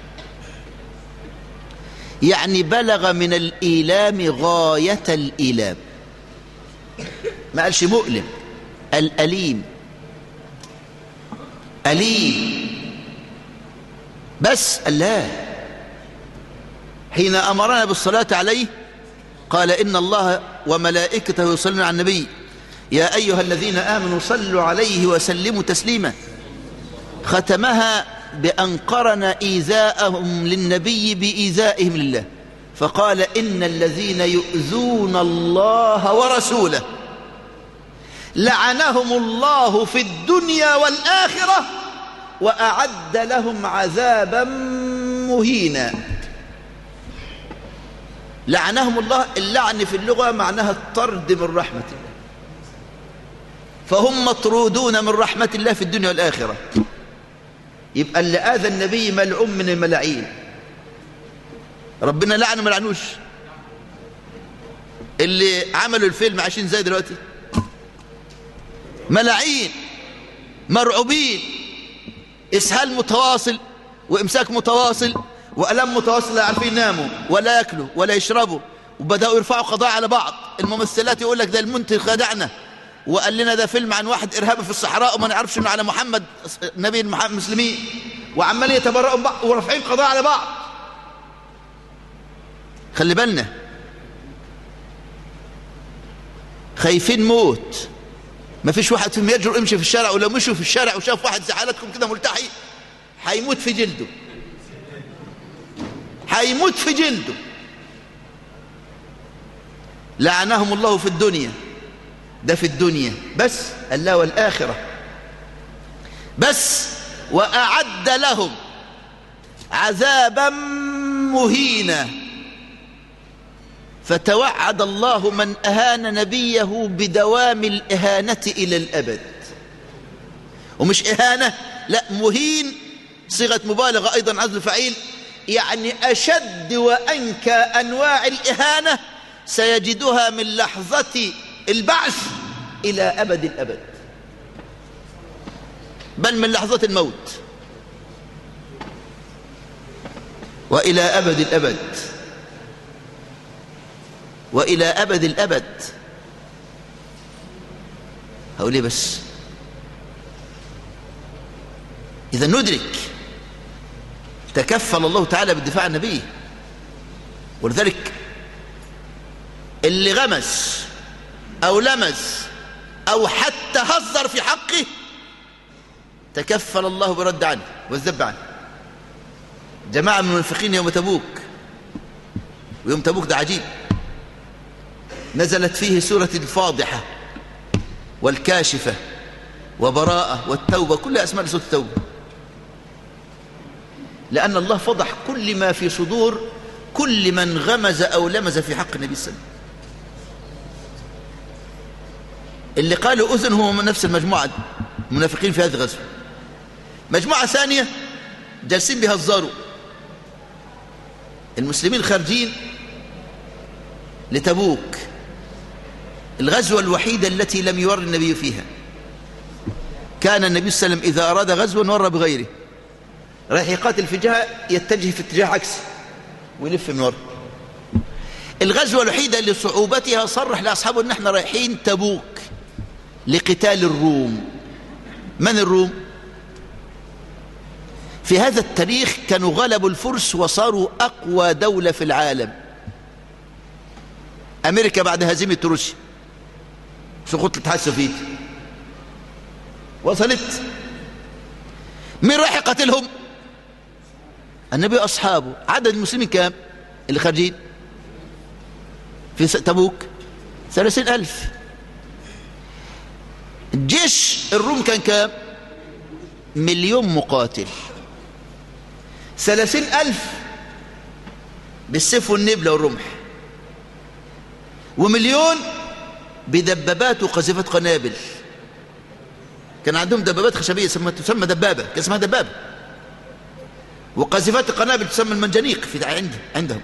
يعني بلغ من الإيلام غاية الإيلام. ما قالش مؤلم، الأليم أليم. بس الله حين أمرنا بالصلاة عليه قال إن الله وملائكته يصلون على النبي يا أيها الذين آمنوا صلوا عليه وسلموا تسليما. ختمها بأن قرن إيذاءهم للنبي بإيذائهم لله، فقال إن الذين يؤذون الله ورسوله لعنهم الله في الدنيا والآخرة وأعد لهم عذابا مهينا. لعنهم الله، اللعن في اللغة معناها الطرد من رحمة الله، فهم مطرودون من رحمة الله في الدنيا والآخرة. يبقى اللي آذى النبي ملعون من الملاعين. ربنا لعنه ما لعنوش؟ اللي عملوا الفيلم عايشين زي دلوقتي ملاعين مرعوبين، اسهال متواصل وامساك متواصل وألم متواصل، لا عارفين يناموا ولا ياكلوا ولا يشربوا، وبدأوا يرفعوا قضايا على بعض. الممثلات يقول لك ده المنتج خدعنا وقال لنا ده فيلم عن واحد إرهابي في الصحراء وما نعرفش انه على محمد نبي المسلمين، وعمال يتبرؤوا من بعض ورافعين قضايا على بعض. خلي بالنا، خايفين موت. ما فيش واحد فيهم يجرؤ يمشي في الشارع، ولو مشوا في الشارع وشاف واحد زي حالتكم كده ملتحي هيموت في جلده، هيموت في جلده. لعنهم الله في الدنيا، ده في الدنيا بس، الله والآخرة بس، وأعد لهم عذابا مهينا. فتوعد الله من أهان نبيه بدوام الإهانة إلى الأبد. ومش إهانة، لا، مهين صيغة مبالغة أيضا عزل فعيل، يعني أشد وأنكى أنواع الإهانة سيجدها من لحظة البعث إلى أبد الأبد، بل من لحظة الموت وإلى أبد الأبد وإلى أبد الأبد. هقول ليه بس؟ إذا ندرك تكفل الله تعالى بالدفاع عن النبي، ولذلك اللي غمس أو لمس أو حتى هزر في حقه تكفل الله برد عنه والذب عنه. جماعة من المنافقين يوم تبوك، ويوم تبوك ده عجيب، نزلت فيه سورة الفاضحة والكاشفة وبراءة والتوبة، كل أسماء سورة التوبة، لأن الله فضح كل ما في صدور كل من غمز أو لمز في حق النبي صلى الله عليه وسلم. اللي قالوا أذن هم من نفس المجموعة المنافقين في هذه الغزوة. مجموعة ثانية جالسين بيهزروا، المسلمين خارجين لتبوك، الغزوة الوحيدة التي لم يور النبي فيها. كان النبي صلى الله عليه وسلم إذا أراد غزوة ور بغيره، رايح يقاتل في جهة يتجه في اتجاه عكسي ويلف من ورا. الغزوة الوحيدة اللي صعوبتها صرح لأصحابه إن احنا رايحين تبوك لقتال الروم. من الروم؟ في هذا التاريخ كانوا غلبوا الفرس وصاروا أقوى دولة في العالم. أمريكا بعد هزيمة روسيا سقوط الاتحاد السوفيتي وصلت. مين راح يقاتلهم؟ النبي وأصحابه عدد المسلمين كام اللي خارجين في تبوك؟ ثلاثين ألف. الجيش الروم كان كام؟ مليون مقاتل. ثلاثين ألف بالسيف والنبلة والرمح، ومليون بدبابات وقذيفات قنابل. كان عندهم دبابات خشبية تسمى دبابة، كان اسمها دبابة، وقذيفات القنابل تسمى المنجنيق في عندهم.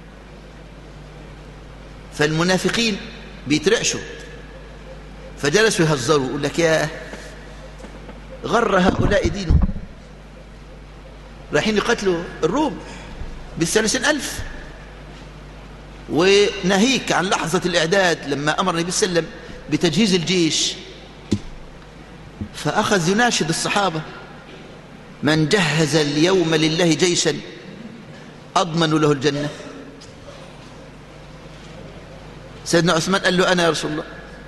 فالمنافقين بيترعشوا، فجلسوا يهزروا، يقول لك يا غر هؤلاء دينهم، رايحين يقتلوا الروم بالثلاثين ألف. وناهيك عن لحظة الإعداد لما أمر النبي صلى الله عليه وسلم بتجهيز الجيش، فأخذ يناشد الصحابة: من جهز اليوم لله جيشا أضمن له الجنة. سيدنا عثمان قال له: أنا يا رسول الله.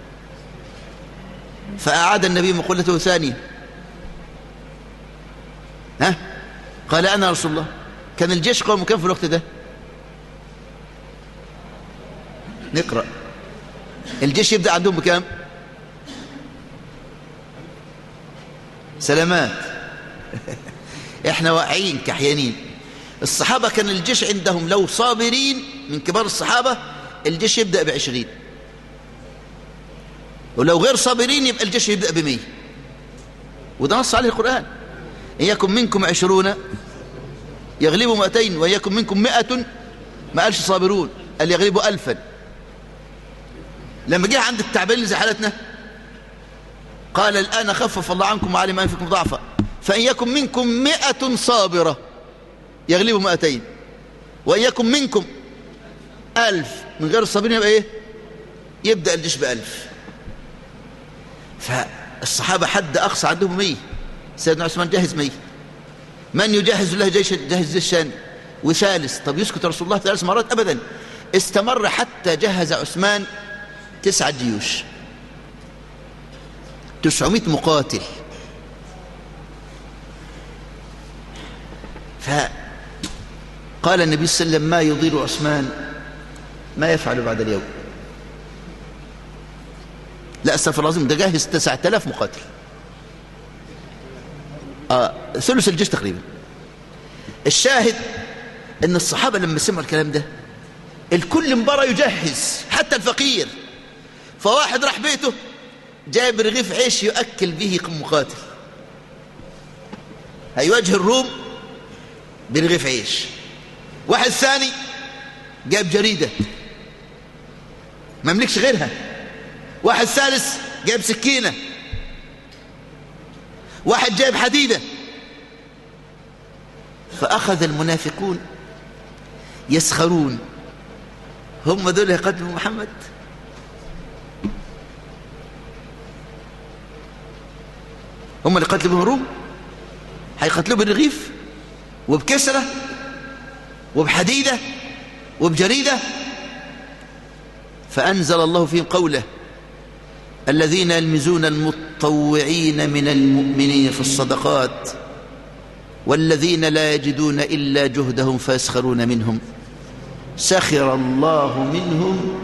فأعاد النبي مقولته ثانية، ها قال: أنا يا رسول الله. كان الجيش قوم كم في الوقت ده؟ نقرأ الجيش يبدأ عندهم بكام؟ سلامات. احنا واقعين كحيانين. الصحابة كان الجيش عندهم لو صابرين من كبار الصحابة الجيش يبدأ بعشرين، ولو غير صابرين يبقى الجيش يبدأ بمية. وده نص عليه القرآن: إن يكن منكم عشرون يغلبوا مئتين وإن يكن منكم مئة، ما قالش صابرون، قال يغلبوا ألفا. لما جه عند التعبير زي حالتنا قال: الآن خفف الله عنكم وعلم أن فيكم ضعفا فإن يكن منكم مئة صابرة يغلبوا مئتين وإن يكن منكم ألف. من غير الصابرين يبقى إيه؟ يبدأ الجيش بألف. فالصحابة حد أقصى عندهم مية. سيدنا عثمان جهز مية. من يجهز الله جيش؟ جهز جيش ثاني وثالث. طب يسكت رسول الله ثلاث مرات؟ أبدا، استمر حتى جهز عثمان تسعة جيوش، تسعمائة مقاتل. فقال النبي صلى الله عليه وسلم: ما يضير عثمان ما يفعل بعد اليوم. لا استغفر الله العظيم، ده جهز تسعة آلاف مقاتل، آه ثلث الجيش تقريبا. الشاهد ان الصحابة لما سمعوا الكلام ده الكل مباراه يجهز حتى الفقير. فواحد راح بيته جايب رغيف عيش يؤكل به مقاتل، هيواجه الروم برغيف عيش. واحد ثاني جايب جريدة ما مملكش غيرها. واحد ثالث جايب سكينة. واحد جايب حديدة. فأخذ المنافقون يسخرون: هم دول يقتلوا محمد؟ هم اللي قتلوا بهم الروم؟ هيقتلوا بالرغيف وبكسرة وبحديدة وبجريدة؟ فأنزل الله فيهم قوله: الذين يلمزون المتطوعين من المؤمنين في الصدقات والذين لا يجدون إلا جهدهم فيسخرون منهم سخر الله منهم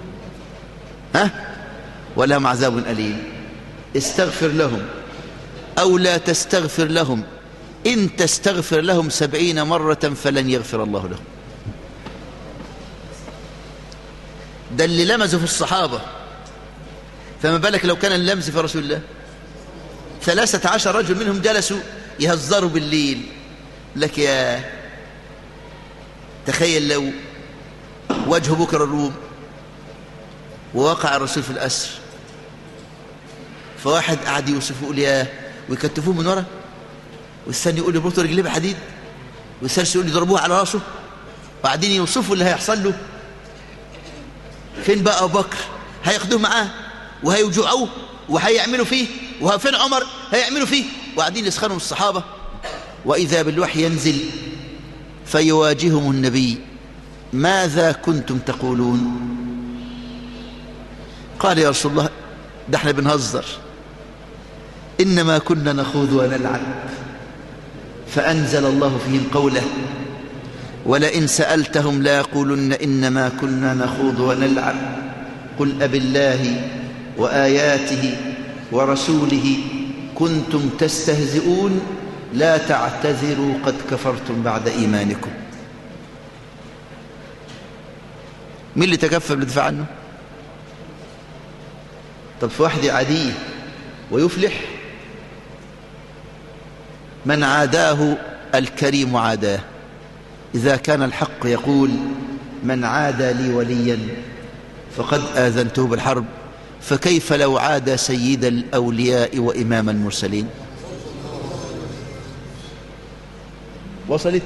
ها ولهم عذاب أليم استغفر لهم أو لا تستغفر لهم إن تستغفر لهم سبعين مرة فلن يغفر الله لهم. ده اللي لمزه في الصحابة، فما بالك لو كان اللمز في رسول الله؟ ثلاثة عشر رجل منهم جلسوا يهزروا بالليل. لك يا تخيل لو وجه بكر الروم ووقع الرسول في الأسر، فواحد قاعد يوصفه يقول يا ويكتفوه من ورا، والثاني يقول يربطوا رجليه بحديد، والثالث يقول يضربوه على راسه، وقاعدين يوصفوا اللي هيحصل له. فين بقى أبو بكر؟ هياخدوه معاه وهيوجعوه وهيعملوا فيه، وفين عمر؟ هيعملوا فيه. وقاعدين يسخنوا الصحابة، وإذا بالوحي ينزل فيواجههم النبي: ماذا كنتم تقولون؟ قال يا رسول الله ده احنا بنهزر، إنما كنا نخوض ونلعب. فأنزل الله فيهم قوله: ولئن سألتهم ليقولن إنما كنا نخوض ونلعب قل أبالله وآياته ورسوله كنتم تستهزئون لا تعتذروا قد كفرتم بعد إيمانكم. مين اللي تكفل بالدفاع عنه؟ طب في واحد عادي ويفلح؟ من عاداه الكريم عاداه. إذا كان الحق يقول: من عادى لي وليا فقد آذنته بالحرب، فكيف لو عادى سيد الأولياء وإمام المرسلين؟ وصلت؟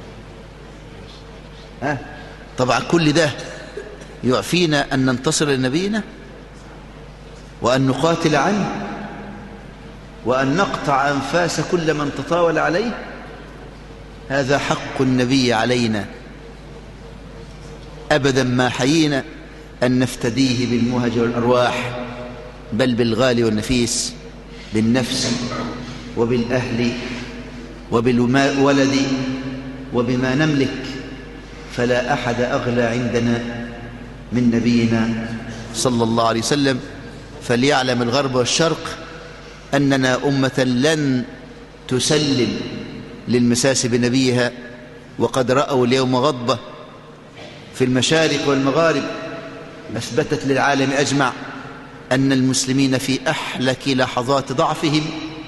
ها؟ طبعا كل ده يعفينا أن ننتصر لنبينا وأن نقاتل عنه وأن نقطع أنفاس كل من تطاول عليه. هذا حق النبي علينا، أبدا ما حيينا أن نفتديه بالمهج والأرواح، بل بالغالي والنفيس، بالنفس وبالأهل وبالولد وبما نملك. فلا أحد أغلى عندنا من نبينا صلى الله عليه وسلم. فليعلم الغرب والشرق أننا أمة لن تسلم للمساس بنبيها، وقد رأوا اليوم غضبة في المشارق والمغارب أثبتت للعالم أجمع أن المسلمين في أحلك لحظات ضعفهم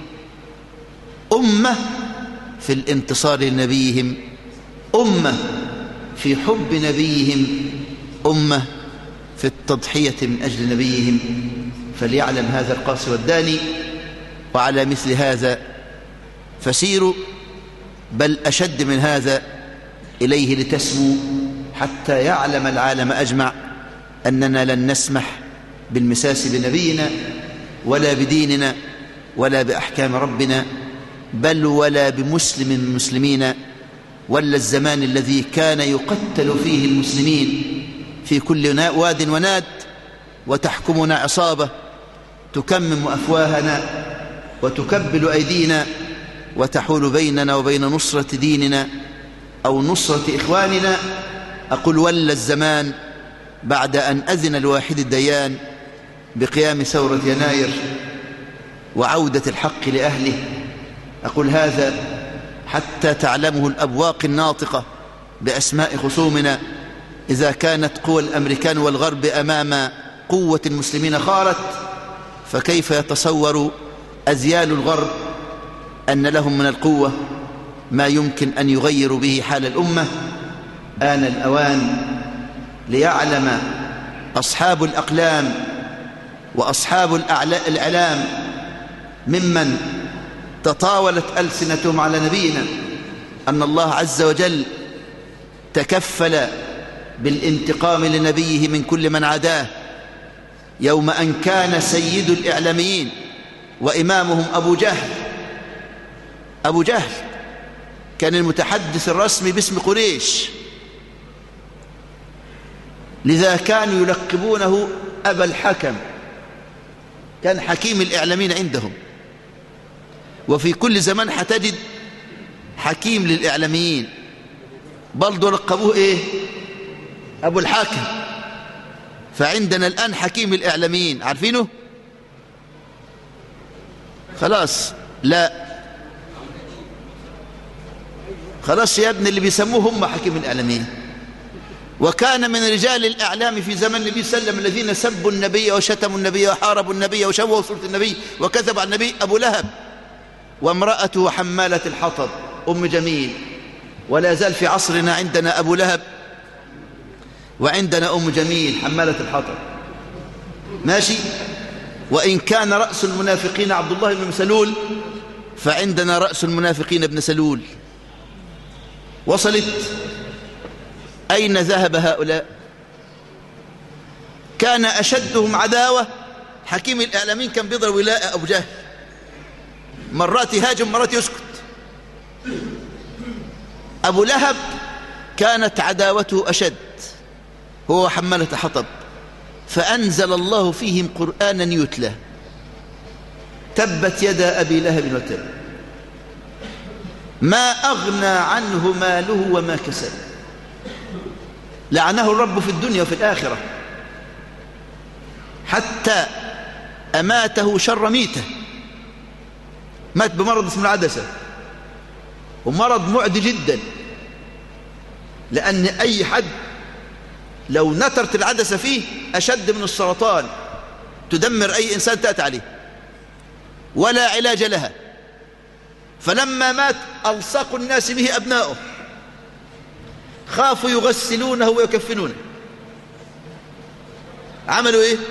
أمة في الانتصار لنبيهم، أمة في حب نبيهم، أمة في التضحية من أجل نبيهم. فليعلم هذا القاسي والداني. وعلى مثل هذا فسيروا، بل أشد من هذا إليه لتسموا، حتى يعلم العالم أجمع أننا لن نسمح بالمساس بنبينا ولا بديننا ولا بأحكام ربنا، بل ولا بمسلم من المسلمين. ولا الزمان الذي كان يقتل فيه المسلمين في كل واد وناد، وتحكمنا عصابة تكمم أفواهنا وتكبل أيدينا وتحول بيننا وبين نصرة ديننا أو نصرة إخواننا. أقول: ولا الزمان بعد أن أذن الواحد الديان بقيام ثورة يناير وعودة الحق لأهله. أقول هذا حتى تعلمه الأبواق الناطقة بأسماء خصومنا. إذا كانت قوى الأمريكان والغرب أمام قوة المسلمين خارت، فكيف يتصور أزيال الغرب أن لهم من القوة ما يمكن أن يغيروا به حال الأمة؟ آن الأوان ليعلم أصحاب الأقلام وأصحاب الإعلام ممن تطاولت ألسنتهم على نبينا أن الله عز وجل تكفل بالانتقام لنبيه من كل من عداه، يوم أن كان سيد الإعلاميين وإمامهم أبو جهل. أبو جهل كان المتحدث الرسمي باسم قريش، لذا كانوا يلقبونه أبا الحكم، كان حكيم الإعلاميين عندهم. وفي كل زمان حتجد حكيم للإعلاميين، برضو لقبوه إيه؟ أبو الحاكم. فعندنا الآن حكيم الإعلاميين، عارفينه؟ خلاص لا خلاص يا ابن اللي بيسموه هم حكيم الإعلاميين. وكان من رجال الإعلام في زمن النبي صلى الله عليه وسلم الذين سبوا النبي وشتموا النبي وحاربوا النبي وشوهوا صورة النبي وكذبوا على النبي أبو لهب، وامرأته حمالة الحطب أم جميل. ولا زال في عصرنا عندنا أبو لهب وعندنا أم جميل حمالة الحطب، ماشي. وإن كان رأس المنافقين عبد الله بن سلول، فعندنا رأس المنافقين ابن سلول. وصلت؟ أين ذهب هؤلاء؟ كان أشدهم عداوة حكيم الإعلاميين، كان بيضرب ولاء أبو جهل، مرات يهاجم مرات يسكت. أبو لهب كانت عداوته أشد، هو حمالة حطب. فأنزل الله فيهم قرآنا يتلى: تبت يدا أبي لهب وتب. ما أغنى عنه ماله وما كسب. لعنه الرب في الدنيا وفي الآخرة حتى أماته شر ميته. مات بمرض اسمه العدسة، ومرض معدي جدا، لأن أي حد لو نترت العدسة فيه أشد من السرطان، تدمر أي إنسان تأتي عليه ولا علاج لها. فلما مات ألصق الناس به أبناؤه، خافوا يغسلونه ويكفنونه. عملوا إيه؟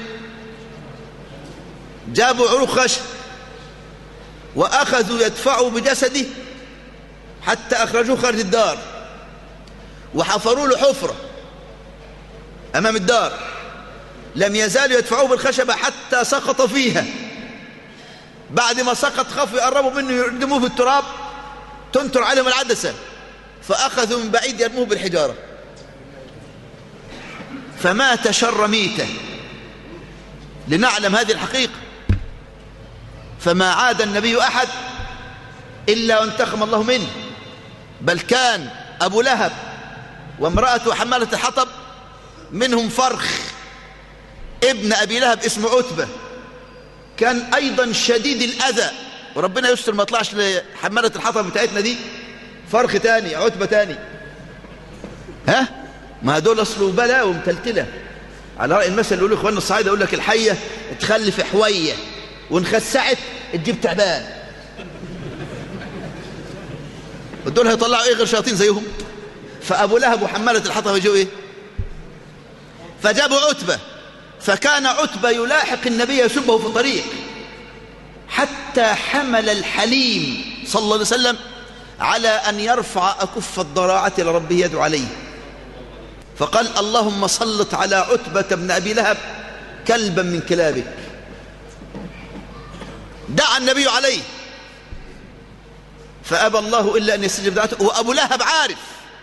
جابوا عروق خشب وأخذوا يدفعوا بجسده حتى أخرجوه خارج الدار، وحفروا له حفرة أمام الدار، لم يزالوا يدفعوه بالخشبة حتى سقط فيها. بعد ما سقط خافوا يقربوا منه يردموه في التراب تنتر عليهم العدسة، فأخذوا من بعيد يرموه بالحجارة، فمات شر ميته. لنعلم هذه الحقيقة، فما عاد النبي أحد إلا وانتقم الله منه. بل كان أبو لهب وامرأته حمالة الحطب منهم فرخ ابن أبي لهب اسمه عتبة، كان أيضا شديد الأذى، وربنا يستر ما طلعش لحمالة الحطب بتاعتنا دي فرخ تاني عتبة تاني. ها ما هدول أصله بلا ومتلتلة، على رأي المثل اللي يقولوا إخواننا الصعيدة، يقول لك الحية تخلف حوية وانخسعت تجيب تعبان. دول هيطلعوا ايه غير شياطين زيهم؟ فأبو لهب وحمالة الحطب يجوا ايه؟ فجابوا عتبة، فكان عتبة يلاحق النبي يسبه في الطريق، حتى حمل الحليم صلى الله عليه وسلم على أن يرفع أكف الضراعة لربه يدعو عليه، فقال اللهم سلط على عتبة بن أبي لهب كلبا من كلابك. دعا النبي عليه فأبى الله إلا أن يستجب دعوته. وأبو لهب عارف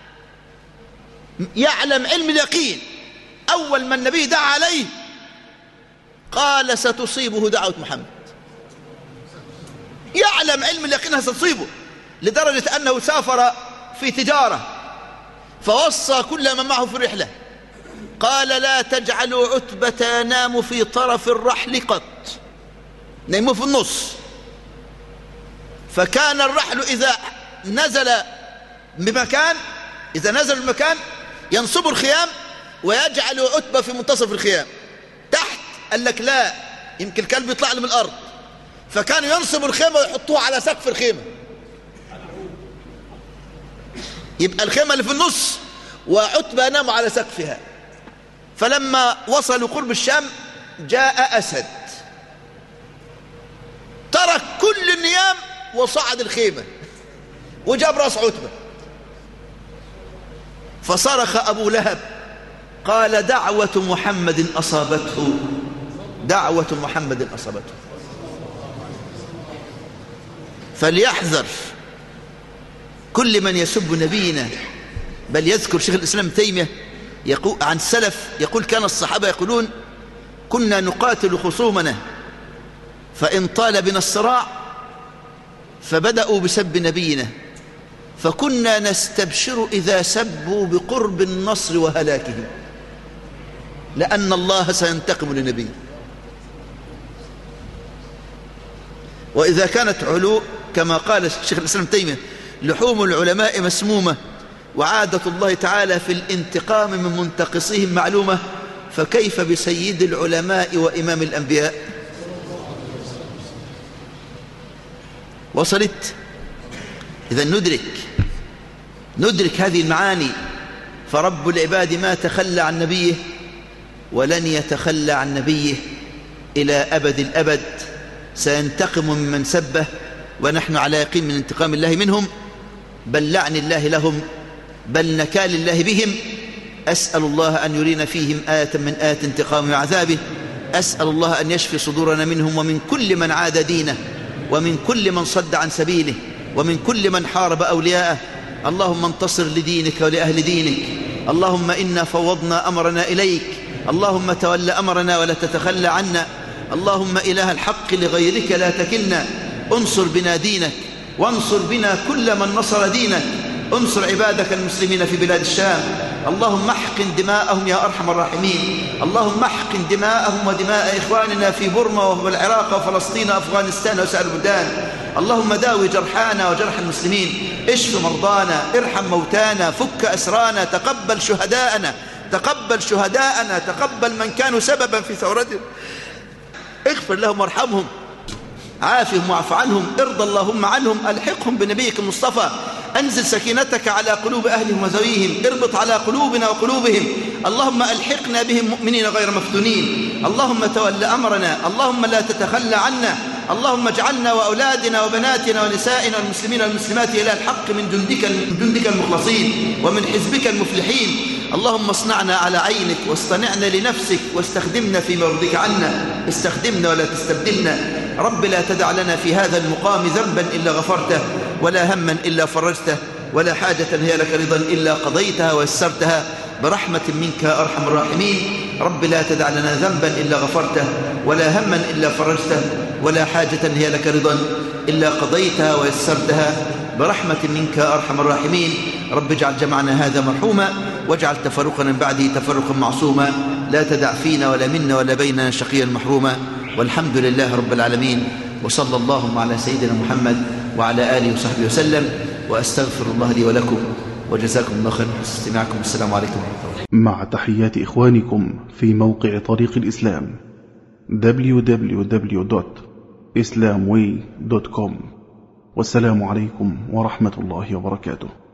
يعلم علم اليقين، أول ما النبي دعا عليه قال ستصيبه دعوة محمد، يعلم علم اليقين ستصيبه، لدرجة أنه سافر في تجارة فوصى كل من معه في الرحلة قال لا تجعلوا عتبة ينام في طرف الرحل قط، نيموه في النص. فكان الرحل إذا نزل بمكان إذا نزل بمكان ينصب الخيام ويجعل عتبة في منتصف الخيام تحت. قال لك لا، يمكن الكلب يطلع له من الأرض، فكانوا ينصبوا الخيمة ويحطوها على سقف الخيمة، يبقى الخيمة اللي في النص وعتبة ينام على سقفها. فلما وصلوا قرب الشام جاء أسد ترك كل النيام وصعد الخيمة وجاب رأس عتبة، فصرخ أبو لهب قال دعوة محمد أصابته، دعوة محمد أصابته. فليحذر كل من يسب نبينا. بل يذكر شيخ الإسلام ابن تيمية يقول عن السلف، يقول كان الصحابة يقولون كنا نقاتل خصومنا فإن طال بنا الصراع فبدأوا بسب نبينا فكنا نستبشر إذا سبوا بقرب النصر وهلاكه، لأن الله سينتقم لنبيه. وإذا كانت علو كما قال الشيخ الإسلام ابن تيمية لحوم العلماء مسمومة وعادة الله تعالى في الانتقام من منتقصيهم معلومة، فكيف بسيد العلماء وإمام الأنبياء؟ وصلت؟ إذا ندرك ندرك هذه المعاني. فرب العباد ما تخلى عن نبيه ولن يتخلى عن نبيه إلى أبد الأبد، سينتقم ممن سبه، ونحن على يقين من انتقام الله منهم، بل لعن الله لهم، بل نكال الله بهم. أسأل الله أن يرينا فيهم آية من آيات انتقامه وعذابه. أسأل الله أن يشفي صدورنا منهم ومن كل من عاد دينه ومن كل من صد عن سبيله ومن كل من حارب أولياءه. اللهم انتصر لدينك ولأهل دينك. اللهم إنا فوضنا أمرنا إليك، اللهم تول أمرنا ولا تتخلى عنا. اللهم إله الحق لغيرك لا تكلنا، انصر بنا دينك وانصر بنا كل من نصر دينك. انصر عبادك المسلمين في بلاد الشام، اللهم احقن دماءهم يا أرحم الراحمين. اللهم احقن دماءهم ودماء إخواننا في بورما والعراق وفلسطين وأفغانستان وسائر البلدان. اللهم داوي جرحانا وجرح المسلمين، اشف مرضانا، ارحم موتانا، فك أسرانا، تقبل شهداءنا، تقبل شهداءنا، تقبل من كانوا سببا في ثورتهم، اغفر لهم وارحمهم، عافهم واعف عنهم، ارضى اللهم عنهم، ألحقهم بنبيك المصطفى، أنزل سكينتك على قلوب أهلهم وزويهم، اربط على قلوبنا وقلوبهم، اللهم ألحقنا بهم مؤمنين غير مفتونين. اللهم تول أمرنا، اللهم لا تتخلى عنا، اللهم اجعلنا وأولادنا وبناتنا ونسائنا والمسلمين والمسلمات إلى الحق من جندك, من جندك المخلصين ومن حزبك المفلحين. اللهم اصنعنا على عينك واصطنعنا لنفسك واستخدمنا في مرضك عنا، استخدمنا ولا تستبدلنا. رب لا تدع لنا في هذا المقام ذنبا إلا غفرته، ولا هما إلا فرجته، ولا حاجة هي لك رضا إلا قضيتها ويسرتها برحمة منك يا أرحم الراحمين. رب لا تدع لنا ذنبا إلا غفرته، ولا هما إلا فرجته، ولا حاجة هي لك رضا إلا قضيتها ويسرتها برحمة منك يا أرحم الراحمين. رب اجعل جمعنا هذا مرحوما، واجعل تفرقنا من بعده تفرقا معصوما، لا تدع فينا ولا منا ولا بيننا شقيا محروما. والحمد لله رب العالمين، وصلى الله على سيدنا محمد وعلى آله وصحبه وسلم، وأستغفر الله لي ولكم، وجزاكم الله خير استماعكم. السلام عليكم ورحمة الله. مع تحيات إخوانكم في موقع طريق الإسلام دبليو دبليو دبليو دوت إسلام واي دوت كوم، والسلام عليكم ورحمة الله وبركاته.